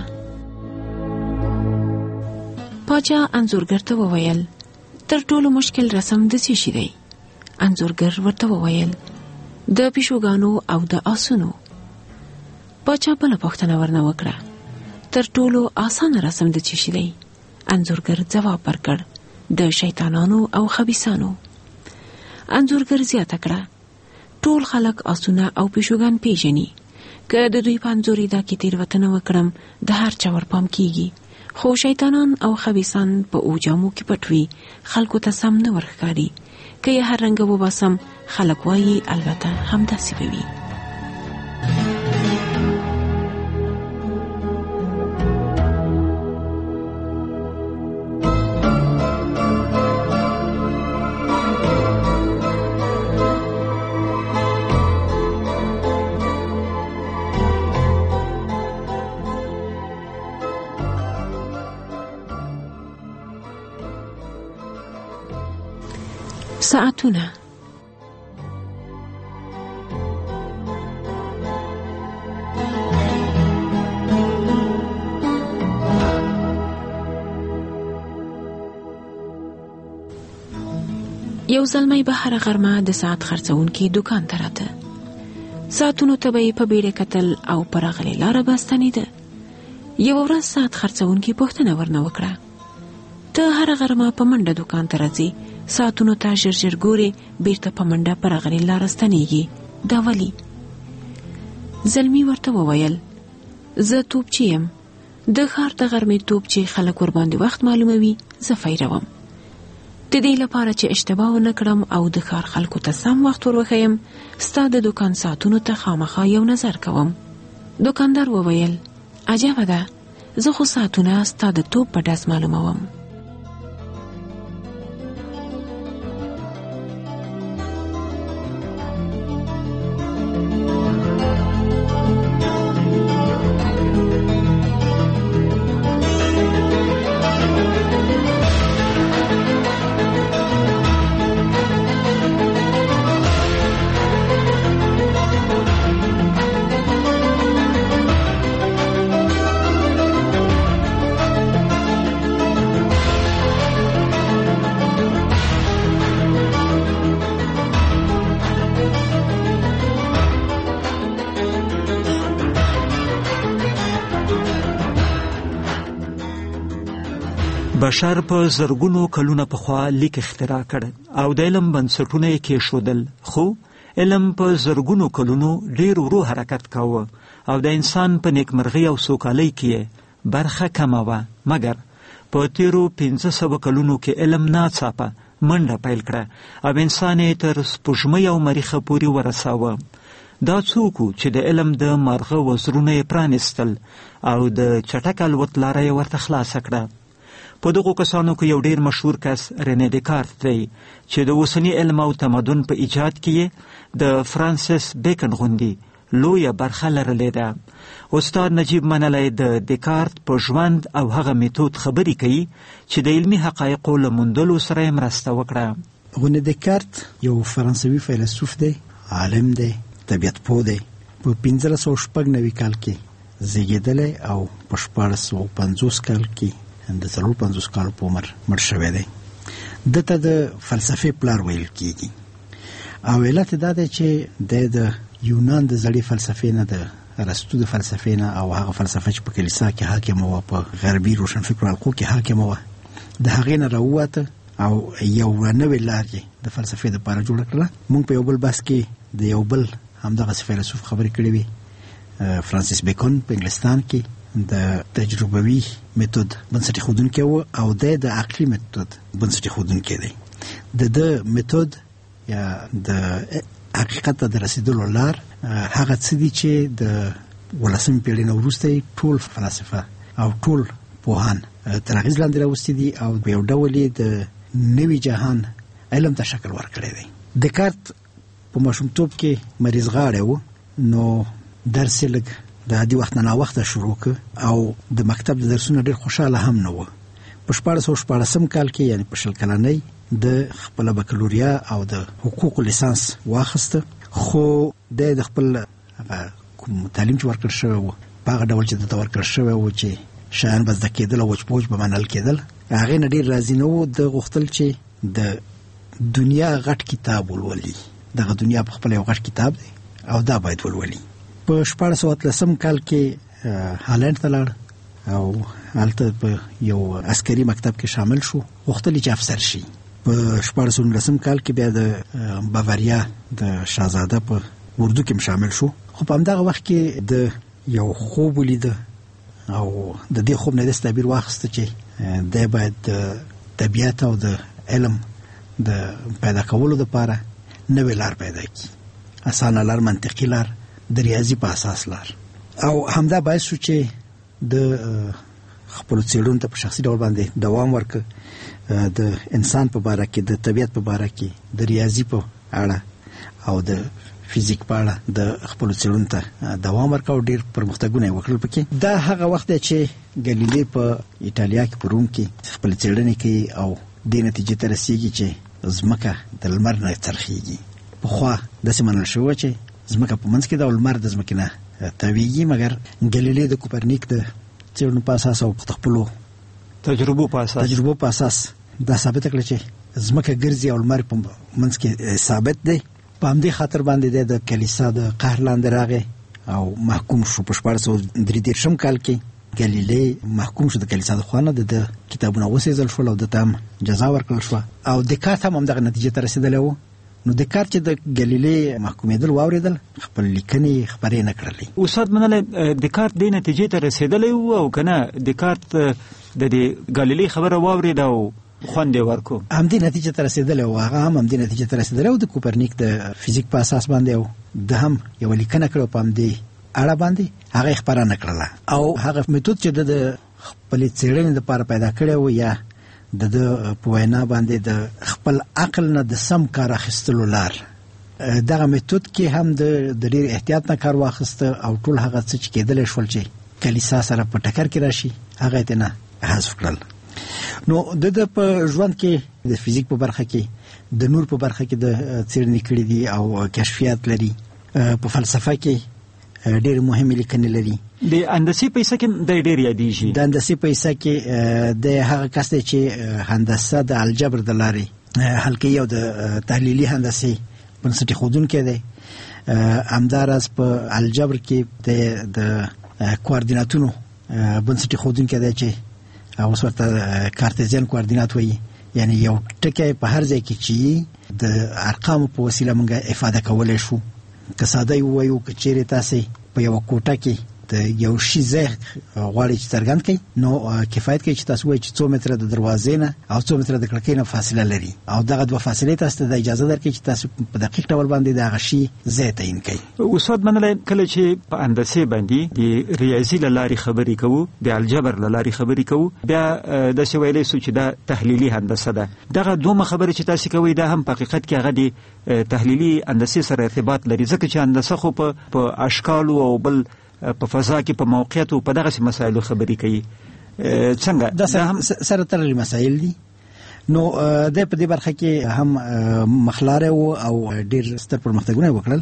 پاچا انځورګر ته وویل تر ټولو مشکل رسم د څه شي دی؟ انځورګر ورته وویل د پیشوګانو او د آسونو. پاچا بله پوښتنه ورنه وکړه تر ټولو آسانه رسم د څه شي دی؟ انځورګر ځواب ورکړ د شیطانانو او خبیثانو. انځورګر زیاته کړه ټول خلک آسونه او پیشوګان پیژني، که د دوی په انځورېدا کې تېروتنه وکړم د هر چا ورپام کیږي، خو شیطانان او خبیثان په اوجامو کې پټوي، خلکو ته سم نه ورښکاري. که یې هر رنګه وباسم خلک وایي البته همداسې به وي. ساعتونه. یو زلمی به هره غرمه د ساعت خرڅونکي دکان ته راته. ساعتونو ته به یې په بیړه کتل او په راغلې لاره به ستنېده. یوه ورځ ساعت خرڅونکي پوښتنه ورنه وکړه ته هره غرمه په منډه دکان ته راځې، ساعتونو ته ژر ژر ګورې، بیرته په منډه په راغلې لاره ستنېږي، دا ولې؟ زلمی ورته وویل زه توپچی یم، د ښار د غرمې توپ چې خلک ورباندې وخت معلوموي زه فیروم. د دې لپاره چې اشتباه ونه کړم او د ښار خلکو ته سم وخت وروښیم، ستا د دکان ساعتونو ته خامخا یو نظر کوم. دکاندار وویل عجبه ده، زه خو ساعتونه ستا د توپ په ډز معلوموم. بشر په زرګونو کلونه پخوا لیک اختراع کړ او د علم بنسټونه یې کېښودل، خو علم په زرګونو کلونو ډېر ورو حرکت کاوه او د انسان په نیکمرغۍ او سوکالۍ کې برخه کمه وه. مګر په تیرو 500 کلونو کې علم ناڅاپه منډه پیل کړه او انسان یې تر سپوږمۍ او مریخه پورې ورساوه. دا څوک چې د علم د مارغه وزرونه یې پرانیستل او د چټک الوت لاره یې ورته خلاصه کړه. په دغو کسانو کې یو ډېر مشهور کس رene دیکارت دی چې د اوسني علم او تمدن په ایجاد کې د فرانسیس بیکن غوندې لویه برخه لرلې ده. استاد نجیب منلی د دیکارت په ژوند او هغه میتود خبرې کوي چې د علمي حقایقو له موندلو سره یې مرسته وکړه. رene دیکارت یو فرانسوي فیلسوف دی، عالم دی، طبیعت پوه دی. په 1596 کال کې زیږېدلی او په 1650 کال کې د 450 کالو په عمر مړ شوی دی. دته د فلسفې پلار ویل کېږي او علت دا دی چې د یونان د زړې فلسفې نه، د ارسطو د فلسفې نه او هغه فلسفه چې په کلیسا کې حاکمه وه، په غربي روشنفکرو حلقو کې حاکمه وه، د هغې نه راووته او یو نوې لار یې د فلسفې دپاره جوړه کړله. موږ په یو بل بحث کې د یو بل همدغسې فیلسوف خبرې کړې وې، فرانسیس بیکن په انګلستان کې د تجربوي میتود بنسټ ایښودونکی و او د عقلي میتود بنسټ ایښودونکی دی. د میتود یا د حقیقت ته د رسیدلو لار هغه څه دي چې د 18مې پیړۍ نه وروسته ټول فلسفه او ټول پوهان تر اغېز لاندې راوستي دي او په یو ډول یې د نوي جهان علم ته شکل ورکړی دی. دیکارت په ماشومتوب کې مریض غاړی و، نو درس یې لږ د عادي وخت نه ناوخته شروع که او د مکتب د درسونه ډېر خوشحاله هم نه و. په 1614 کال کې یعنی په 20 کلنۍ د خپله بکالوریا او د حقوقو لیسانس واخیسته، خو د خپل کوم تعلیم چې ورکړل شوی و په هغه ډول چې دته ورکړل شوی و چې شیان به زده کېدل او وچ پوچ به منل کېدل، هغې نه ډېر راضي نه و. د غوښتل چې د دنیا غټ کتاب ولولي، دغه دنیا په خپل یو غټ کتاب دی او دا باید ولولي. په 1613 کال کې هالند ته لاړ او هلته په یو عسکري مکتب کې شامل شو، غوښتل چې افسر شي. په 1619 کال کې بیا د باواریا د شاهزاده په اردو کې شامل شو. خو په همدغه وخت کې د یو خوب ولیده او د دې خوب نه داسې تعبیر واخیسته چې دی باید د طبیعت او د علم د پیدا کولو دپاره نوې لار پیدا کړي، اسانه لار، منطقي لار، د ریاضي په اساس لار. او همدا باعث شو چې د خپلو څېړنو ته په شخصي ډول باندې دوام ورکړه، د انسان په باره کې، د طبیعت په باره کې، د ریاضي په اړه او د فزیک په اړه د خپلو څېړنو ته دوام ورکړه او ډېر پرمختګونه یې وکړل پکې. دا هغه وخت دی چې ګلیلي په ایټالیا کې په روم کې خپلې څېړنې کوي او دې نتیجې ته رسېږي چې ځمکه د لمر نه څرخېږي. پخوا داسې منل شوی چې ځمکه په منځ کې ده او لمر د ځمکې نه تاویږي، مګر ګلیلي د کوپرنیک د څېړنو په اساس او د خپلو تجربو په اساس دا ثابته کړه چې ځمکه ګرځي او لمر په منځ کې ثابت دی. په همدې خاطر باندې د کلیسا د قهر لاندې راغی او محکوم شو. په 1633 کال کې ګلیلي محکوم شو د کلیسا د خوا نه، د کتابونه وسېزل شول او دته هم جزا ورکړل شوه او دیکارت هم همدغه نتیجې ته رسېدلی و. نو دیکارت چې د ګلیلي محکومېدل واورېدل، خپل لیکنې خپرې نه کړلې. استاد منلی دیکارت دې نتیجې ته رسېدلی و او که نه دیکارت د دې ګلیلي خبره واورېده او خوند یې ورکو؟ همدې نتیجې ته رسېدلی و، هغه هم همدې نتیجې ته رسېدلی و د کوپرنیک د فزیک په اساس باندې، او د هم یوه لیکنه کړې په همدې اړه باندې، هغه یې خپره نه کړله. او هغه میتود چې د خپلې څېړنې دپاره پیدا کړی و یا د په وینا باندې د خپل عقل نه د سم کار اخیستلو لار، دغه میتود کې هم د ډېر احتیاط نه کار واخیسته او ټول هغه څه چې کېدلی شول چې کلیسا سره په ټکر کې راشي هغه یې ترېنه حذف کړل. نو د په ژوند کې د فزیک په برخه کې، د نور په برخه کې د څېړنې کړي دي او کشفیات لري. په فلسفه کې ډېر مهمې لیکنې لري. د هندسې په حصه کې دی ډېر یادېږي. د هندسې په حصه کې د هغه کس دی چې هندسه د الجبر د لارې حل کوي او د تحلیلي هندسې بنسټ ایښودونکی دی. همداراز په الجبر کې د کوردیناتونو بنسټ ایښودونکی دی چې اوس ورته کارتیزین کوردینات وایي، یعنی یو ټکی په هر ځای کې چې د ارقامو په وسیله موږ افاده کولی شو. که ساده ووایو که چیرې تاسې په یوه کوټه کې د یو شي ځای غواړئ چې څرګند کړئ، نو کفایت کوي چې تاسو وایئ چې 2 متره د دروازې نه او 2 متره د کړکۍ نه فاصله لري، او دغه دوه فاصلې تاسو ته د اجازه درکوي چې تاسو په دقیق ډول باندې د هغه شي ځای تعیین کړئ. استاد منلی، کله چې په اندازې باندې د ریاضي له لارې خبرې کوو، د الجبر له لارې خبرې کوو، بیا داسې ویلی سو چې دا تحلیلي هندسه ده. دغه دومره خبرې چې تاسو کوئ دا هم په حقیقت کې هغه د تحلیلي هندسې سره ارتباط لري، ځکه چې هندسه خو په اشکالو او بل په فضا کې په موقعیت او په دغه مسایلو خبرې کوي. څنګه دا هم سره تړلي مسایل دي. نو د په دې برخه کې هم مخلاره او ډیر ستر پرمختګونه وکړل،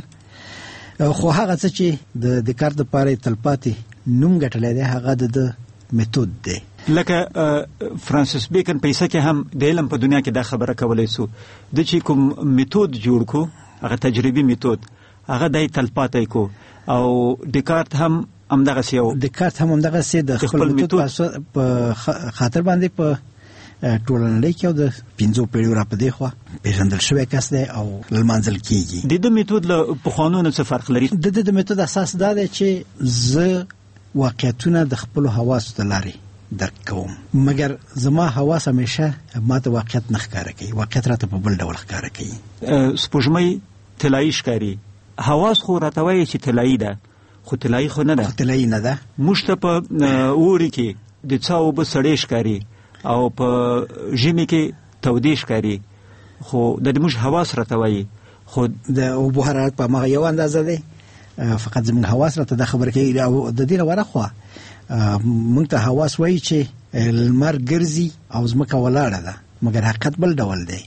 خو هغه څه چې د دکارت لپاره تلپاتې نوم ګټلی دی هغه د میتود دی. لکه فرانسیس بیکن پیسه کې هم د علم په دنیا کې دا خبره کولی سو د چې کوم میتود جوړ کو، هغه تجربي میتود، هغه د تلپاتې کو، او دکارت هم همدغسې یو دکارت هم همدغسې د خپل میتود په خاطر باندې په ټولنه کې او د 5 پیړیو را په دی خوا پیژندل شوی کس دی او لمانځل کیږي. د میتود له پخوانو نه څه فرق لري؟ د میتود اساس دا دی چې زه واقعیتونه د خپل حواسو د لارې درک کوم، مګر زما حواس همیشه ما ته واقعیت نه ښکاره کوي، واقعیت راته په بل ډول ښکاره کوي. سپوږمۍ طلایي ښکاري، حواس خو راته وایي چې طلایي ده، خو طلایي خو نه ده. طلایي نه ده. موږ ته په اوړي کې د څا اوبه سړې ښکاري او په ژمي کې تودې ښکاري، خو د موږ حواس راته وایي. خو د اوبو حرارت په هغه یو اندازه دی، فقط زموږ حواس راته دا خبره کوي. او د دې نه ورخوا موږ ته حواس وایي چې لمر ګرځي او ځمکه ولاړه ده، مګر حقیقت بل ډول دی.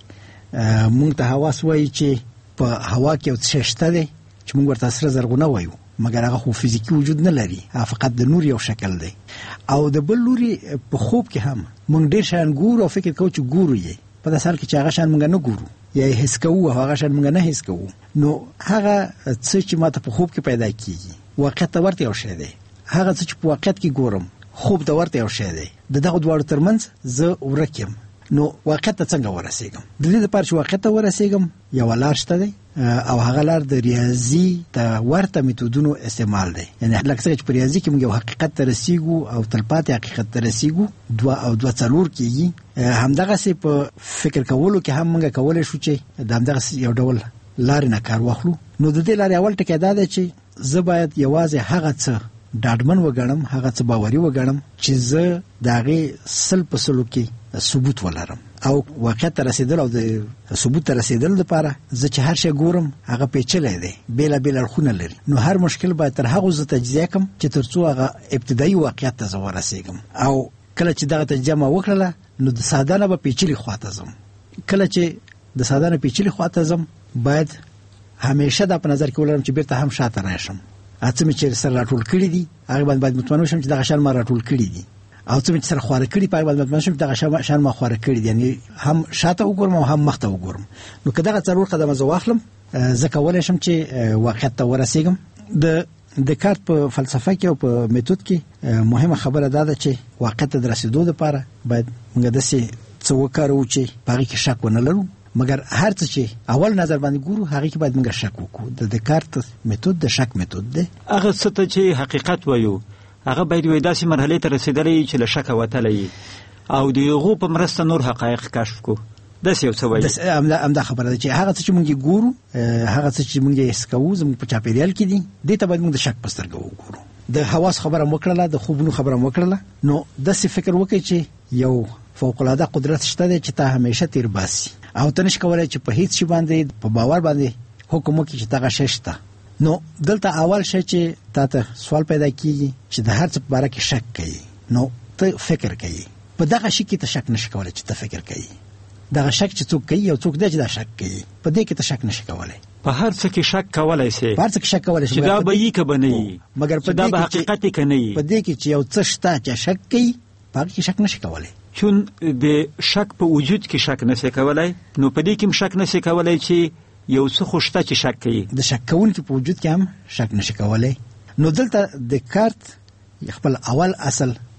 موږ ته حواس وایي چې په هوا کې یو څه شته دی چې موږ ورته سره زرغونه وایو، مګر هغه خو فزیکي وجود نه لري، فقط د نور یو شکل دی. او د بل لوري په خوب کې هم موږ ډېر شیان ګورو او فکر کوو چې ګورو یې، په داسې حال کې چې هغه شیان موږ نه ګورو یا یې حس کوو او هغه شیان موږ نه حس کوو. نو هغه څه چې ماته په خوب کې پیدا کیږي واقعیت ته ورته یو شی دی، هغه څه چې په واقعیت کې ګورم خوب ته ورته یو شی دی. د دغه دواړو ترمنځ زه ورک یم. نو واقعیت ته څنګه ورسېږم؟ د دې لپاره چې واقعیت ته ورسېږم یوه لار شته دی، او هغه لار د ریاضي د ورته میتودونو استعمال دی. یعنی لکه څنګه چې په ریاضي کې موږ یو حقیقت ته رسېږو او تلپاتې حقیقت ته رسېږو، 2 او 2 څلور کېږي، همدغسې په فکر کولو کې هم موږ کولی شو چې د همدغسې یو ډول لارې نه کار واخلو. نو د دې لارې اول ټکی دا دی چې زه باید یوازې هغه څه ډاډمن وګڼم، هغه څه باوري وګڼم چې زه د هغې 100% کې ثبوت ولرم. او واقعیت ته رسیدل او د ثبوت ته رسیدل لپاره زه چې هر شی ګورم هغه پیچلی دی، بیلابیل اړخونه لري. نو هر مشکل باید تر هغو زه تجزیه کړم چې تر څو هغه ابتدایي واقعیت ته زه ورسېږم. او کله چې دغه تجزیه ما وکړله نو د ساده نه به پیچلي خواته ځم. کله چې د ساده نه پیچلي خواته ځم باید همیشه دا په نظر کې ولرم چې بیرته هم شاته راشم. څه مې چې سره راټول کړي دي هغه باید مطمئن شم چې دغه شیان ما راټول کړي دي، او څه مې چې سره خواره کړي په هغه باید مطمئن شم چې دغه شیان ما خواره کړي دي، یعنی هم شاته وګورم او هم مخته وګورم. نو که دغه 4 قدمه زه واخلم زه کولی شم چې واقعیت ته ورسېږم. د دکارت په فلسفه کې او په میتود کې مهمه خبره دا ده چې واقعیت ته د رسېدو لپاره باید موږ داسې څه وکاروو چې په هغې کې شک ونه لرو، مګر هر څه چې اول نظر باندې ګورو هغې کې باید موږ شک وکړو. د دکارت میتود د شک میتود دی. هغه څه ته چې حقیقت وایو هغه باید یوې داسې مرحلې ته رسېدلی چې له شکه وتلی او د هغو په مرسته نور حقایق کشف کړو. داسې یو څه وایي. همدا خبره ده چې هغه څه چې موږ ګورو، هغه څه چې موږ یې حس کوو زموږ په چاپېریال کې دي، دې ته باید موږ د شک په سترګه وګورو. د حواس خبره مو وکړله، د خوبونو خبره مو وکړله، نو داسې فکر وکړئ چې یو فوق‌العاده قدرت شته دی چې تا همیشه تیر باسي او ته نشي کولی چې په هیڅ شي باندې په باور باندې حکم وکړي چې دغه شی شته. نو دلته اول شی چې تا ته سوال پیدا کیږي چې د هر څه په باره کې شک کوي، نو ته فکر کوي. په دغه شي کې ته شک نشي کولی چې ته فکر کوي. دغه شک چې څوک کوي او څوک دی چې دا شک کوي، په دې کې ته شک نشي کولی. په هر څه کې شک کولی شي، په هر څه کې شک کولی شي، چې دا به یي که به نه یي، مګر په دا به حقیقت یې که نه یي. په دې کې چې یو څه شته چې شک کوي په هغه کې شک نشي کولی. چون د شک په وجود کې شک نشي کولی، نو په دې کې هم شک نشي کولی چې یو څه خو شته چې شک کوي. د شک کوونکي په وجود کې هم شک نشي کولی. نو دلته دکارت خپل اول اصل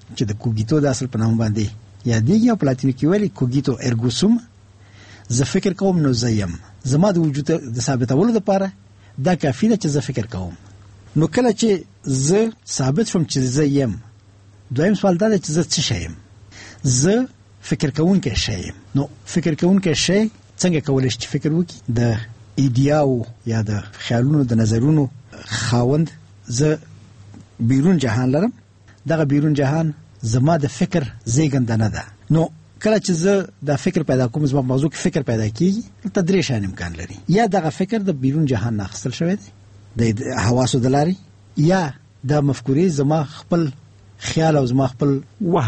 چې د کوګیتو د اصل په نوم باندې یادېږي او په لاتیني کې ویلي کوګیتو ارګو سوم. زه فکر کوم نو زه یم. زما د وجود د ثابتولو لپاره دا کافي ده چې زه فکر کوم. نو کله چې زه ثابت شوم چې زه یم، دویم سوال دا ده چې زه څه شی یم. زه فکر کوونکی شی یم. نو فکر کوونکی شی څنګه کولی شي چې فکر وکړي؟ د ایډیاو یا د خیالونو د نظرونو خاوند زه بیرون جهان لرم. دغه بیرون جهان زما د فکر زیږنده ده. نو کله چې زه دا فکر پیدا کوم، زما موضوع کې فکر پیدا کیږي، ته درې شان امکان لري. یا دغه فکر د بیرون جهان نه اخیستل شوی دی د حواسو د لارې، یا دا مفکورې زما خپل خیال او زما خپل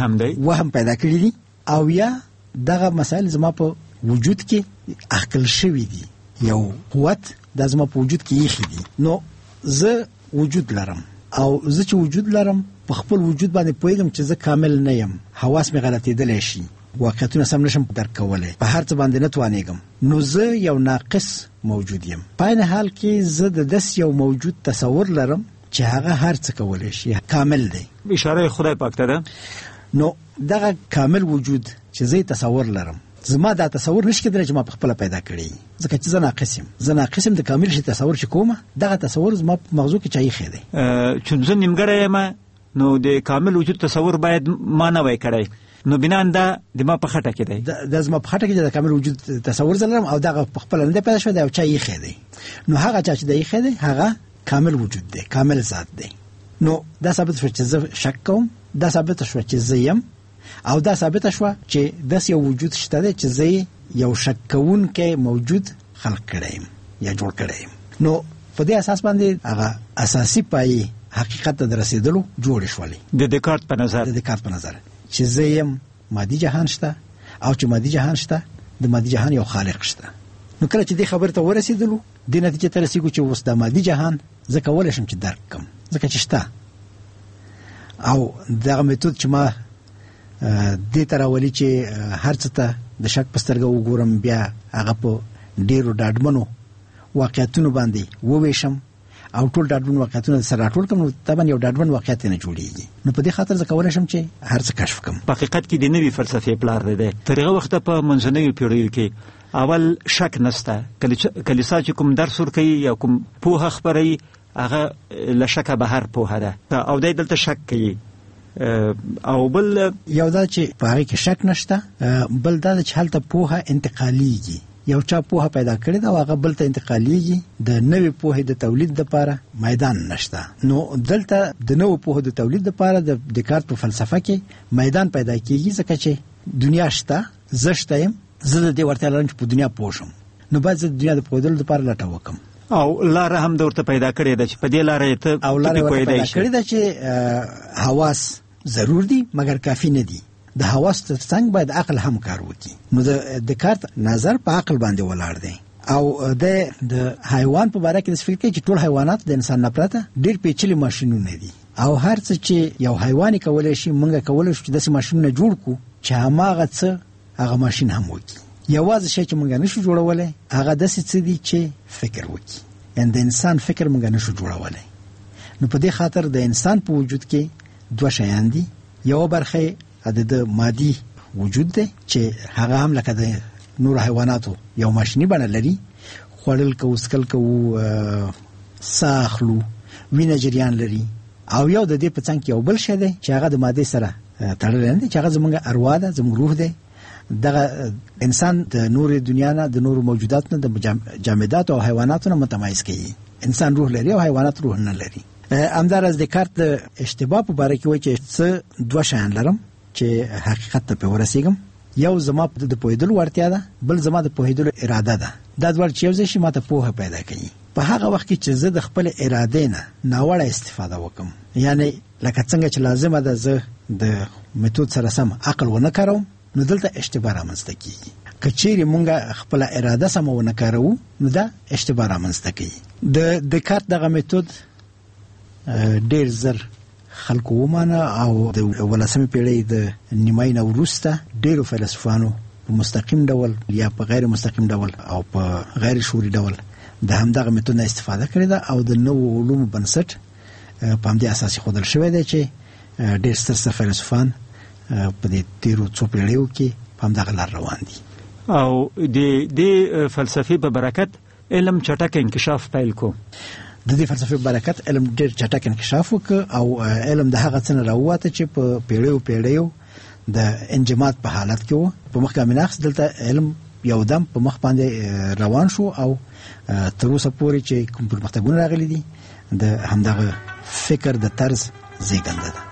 وهم پیدا کړی دي، او یا دغه مسائل زما په وجود کې عقل شوی دي، یو قوت دا زما په وجود کې ایښی دي. نو زه وجود لرم، او زه چې وجود لرم په خپل وجود باندې پوهیږم چې زه کامل نه یم، حواس مې غلطېدلی شي، واقعیتونه سم نشم درک کولی، په هر څه باندې نه توانېږم. نو زه یو ناقص موجود یم. په عین حال کې زه د داسې یو موجود تصور لرم چې هغه هر څه کولی شي، کامل دی. اشاره خدای پاک ته ده. نو دغه کامل وجود چې زه تصور لرم، زما دا تصور نشي کېدلی چې ما په خپله پیدا کړی، ځکه چې زه ناقص یم. زه ناقص یم. د کامل شي تصور چې کومه، دغه تصور زما په مغزو کې چا ایښی دی. چې زه نیمګړی یم، نو د کامل وجود تصور باید ما نه وای کړی، نو بنان دا د ما په خټه کې دی. دا زما په خټه کې د کامل وجود تصور زه لرم، او دغه په خپله نه دی پیدا شوی دی، او چا ایښی دی. نو هغه چا چې دی ایښی دی هغه کامل وجود دی، کامل ذات دی. نو دا ثابت شو چې زه شک کوم، دا ثابت شو چې زه یم، او دا ثابت شو چې داسې یو وجود شته دی چې زه یو شک کوونکی موجود خلق کړی یم یا جوړ کړی یم. نو په دې اساس باندې هغه اساسي پایې حقیقت ته رسیدلو جوړې شولې. د دکارت په نظر چې زه یم مادي جهان شته، او چې مادي جهان شته د مادي جهان یو خالق شته. نو کله چې دې خبرې ته ورسېدلو، دې نتیجې ته رسېږو چې اوس د مادي جهان زه کولی شم چې درک کړم، ځکه چې شته. او دغه میتود چې ما دې ته راولي چې هر څه ته د شک په سترګه وګورم، بیا هغه په ډېرو ډاډمنو واقعیتونو باندې وویشم، او ټول ډاډمن واقعیتونه سره راټول کړم، نو طبعا یو ډاډمن واقعیت نه جوړیږي. نو په دې خاطر زه کولی شم چې هر څه کشف کړم. په حقیقت کې د نوې فلسفې پلار دی. تر هغه وخته په منځنیو پیړیو کې اول شک نشته. کلیسا چې کوم درس ورکوي یا کوم پوهه خپروي، هغه له شکه بهر پوهه ده، او دی دلته شک کوي. او بل یو دا چې په هغې کې شک نشته، بل دا چې هلته پوهه انتقالیږي. یو چا پوهه پیدا کړې ده او هغه بل ته انتقالیږي. د نوې پوهې د تولید لپاره میدان نشته. نو دلته د نوې پوهې د تولید لپاره د دکارت په فلسفه کې میدان پیدا کیږي، ځکه چې دنیا شته، زه شته یم، زه د دې وړتیا لرم چې په دنیا پوه شم. نو باید زه د دنیا د پوهېدلو لپاره لټه وکړم. او لاره هم د ورته پیدا کړې ده چې په دې لاره ته او لاره ورته پیدا کړې ده چې حواس ضرور دي مګر کافي نه دي. د حواس ترڅنګ باید عقل هم کار وکړي. نو د دکارت نظر په عقل باندې ولاړ دی، او د حیوان په باره کې د فکر کوي چې ټول حیوانات د انسان نه پرته ډېر پیچلي ماشینونه دي، او هر څه چې یو حیوان کولی شي، موږ کولی شو چې داسې ماشینونه جوړ کړو چې هماغه څه هغه ماشین هم وکړي. یوازې شی چې موږ نشو جوړولی هغه داسې څه دي چې فکر وکړي. یعنې د انسان فکر موږ نشو جوړولی. نو په دې خاطر د انسان په وجود کې دوه شیان دي. یو برخه د مادي وجود دی چې هغه هم لکه د نور حیواناتو یو ماشیني بڼه لري، خوړل کوو، څکل کوو، ساه اخلو، وینه جریان لري. او یو د دې په څنګ کې یو بل شی دی چې هغه د مادې سره تړلی نه دی، چې هغه زموږ اروا ده، زموږ روح دی. دغه انسان د نور دنیا نه، د نور موجودات نه، د جامدات او حیواناتو نه متمایز کوي. انسان روح لري او حیوانات روح نه لري. همداراز دکارت د اشتباه په باره کې وایي چې زه دوه شیان لرم چې حقیقت ته پرې ورسېږم. یو زما د پوهېدلو وړتیا ده، بل زما د پوهېدلو اراده ده. دا دواړه چې یو ځای شي ما ته پوهه پیدا کوي. په هغه وخت کې چې زه د خپل ارادې نه ناوړه استفاده وکم، یعنی لکه څنګه چې لازمه ده زه د میتود سره سم عقل ونه کاروم، نو دلته اشتباه رامنځته کیږي. که چیرې مونږ خپل اراده سمه ونه کاروو، نو دا اشتباه رامنځته کوي. د دکارت دغه میتود ډېر زر خلکو ومانه، او د 18مې پیړۍ د نیمایي نه وروسته ډېرو فیلسوفانو په مستقیم ډول یا په غیر مستقیم ډول او په غیر شعوري ډول د همدغه میتود نه استفاده کړې ده، او د نوو علومو بنسټ په همدې اساس ښودل شوی دی چې ډېر ستر فیلسوفان په دې تیرو څو پیړیو کې په همدغه لار روان دي. او د فلسفې په برکت علم چټک انکشاف پیل کو. د دې فلسفې په برکت علم ډېر چټک انکشاف وکړ او علم د هغه څه نه راووته چې په پیړیو د انجماد په حالت کې و. په مخکې نقص دلته علم یو دم په مخ باندې روان شو او تر اوسه پورې چې کوم پرمختګونه راغلي دي د همدغه فکر د طرز زیږنده ده.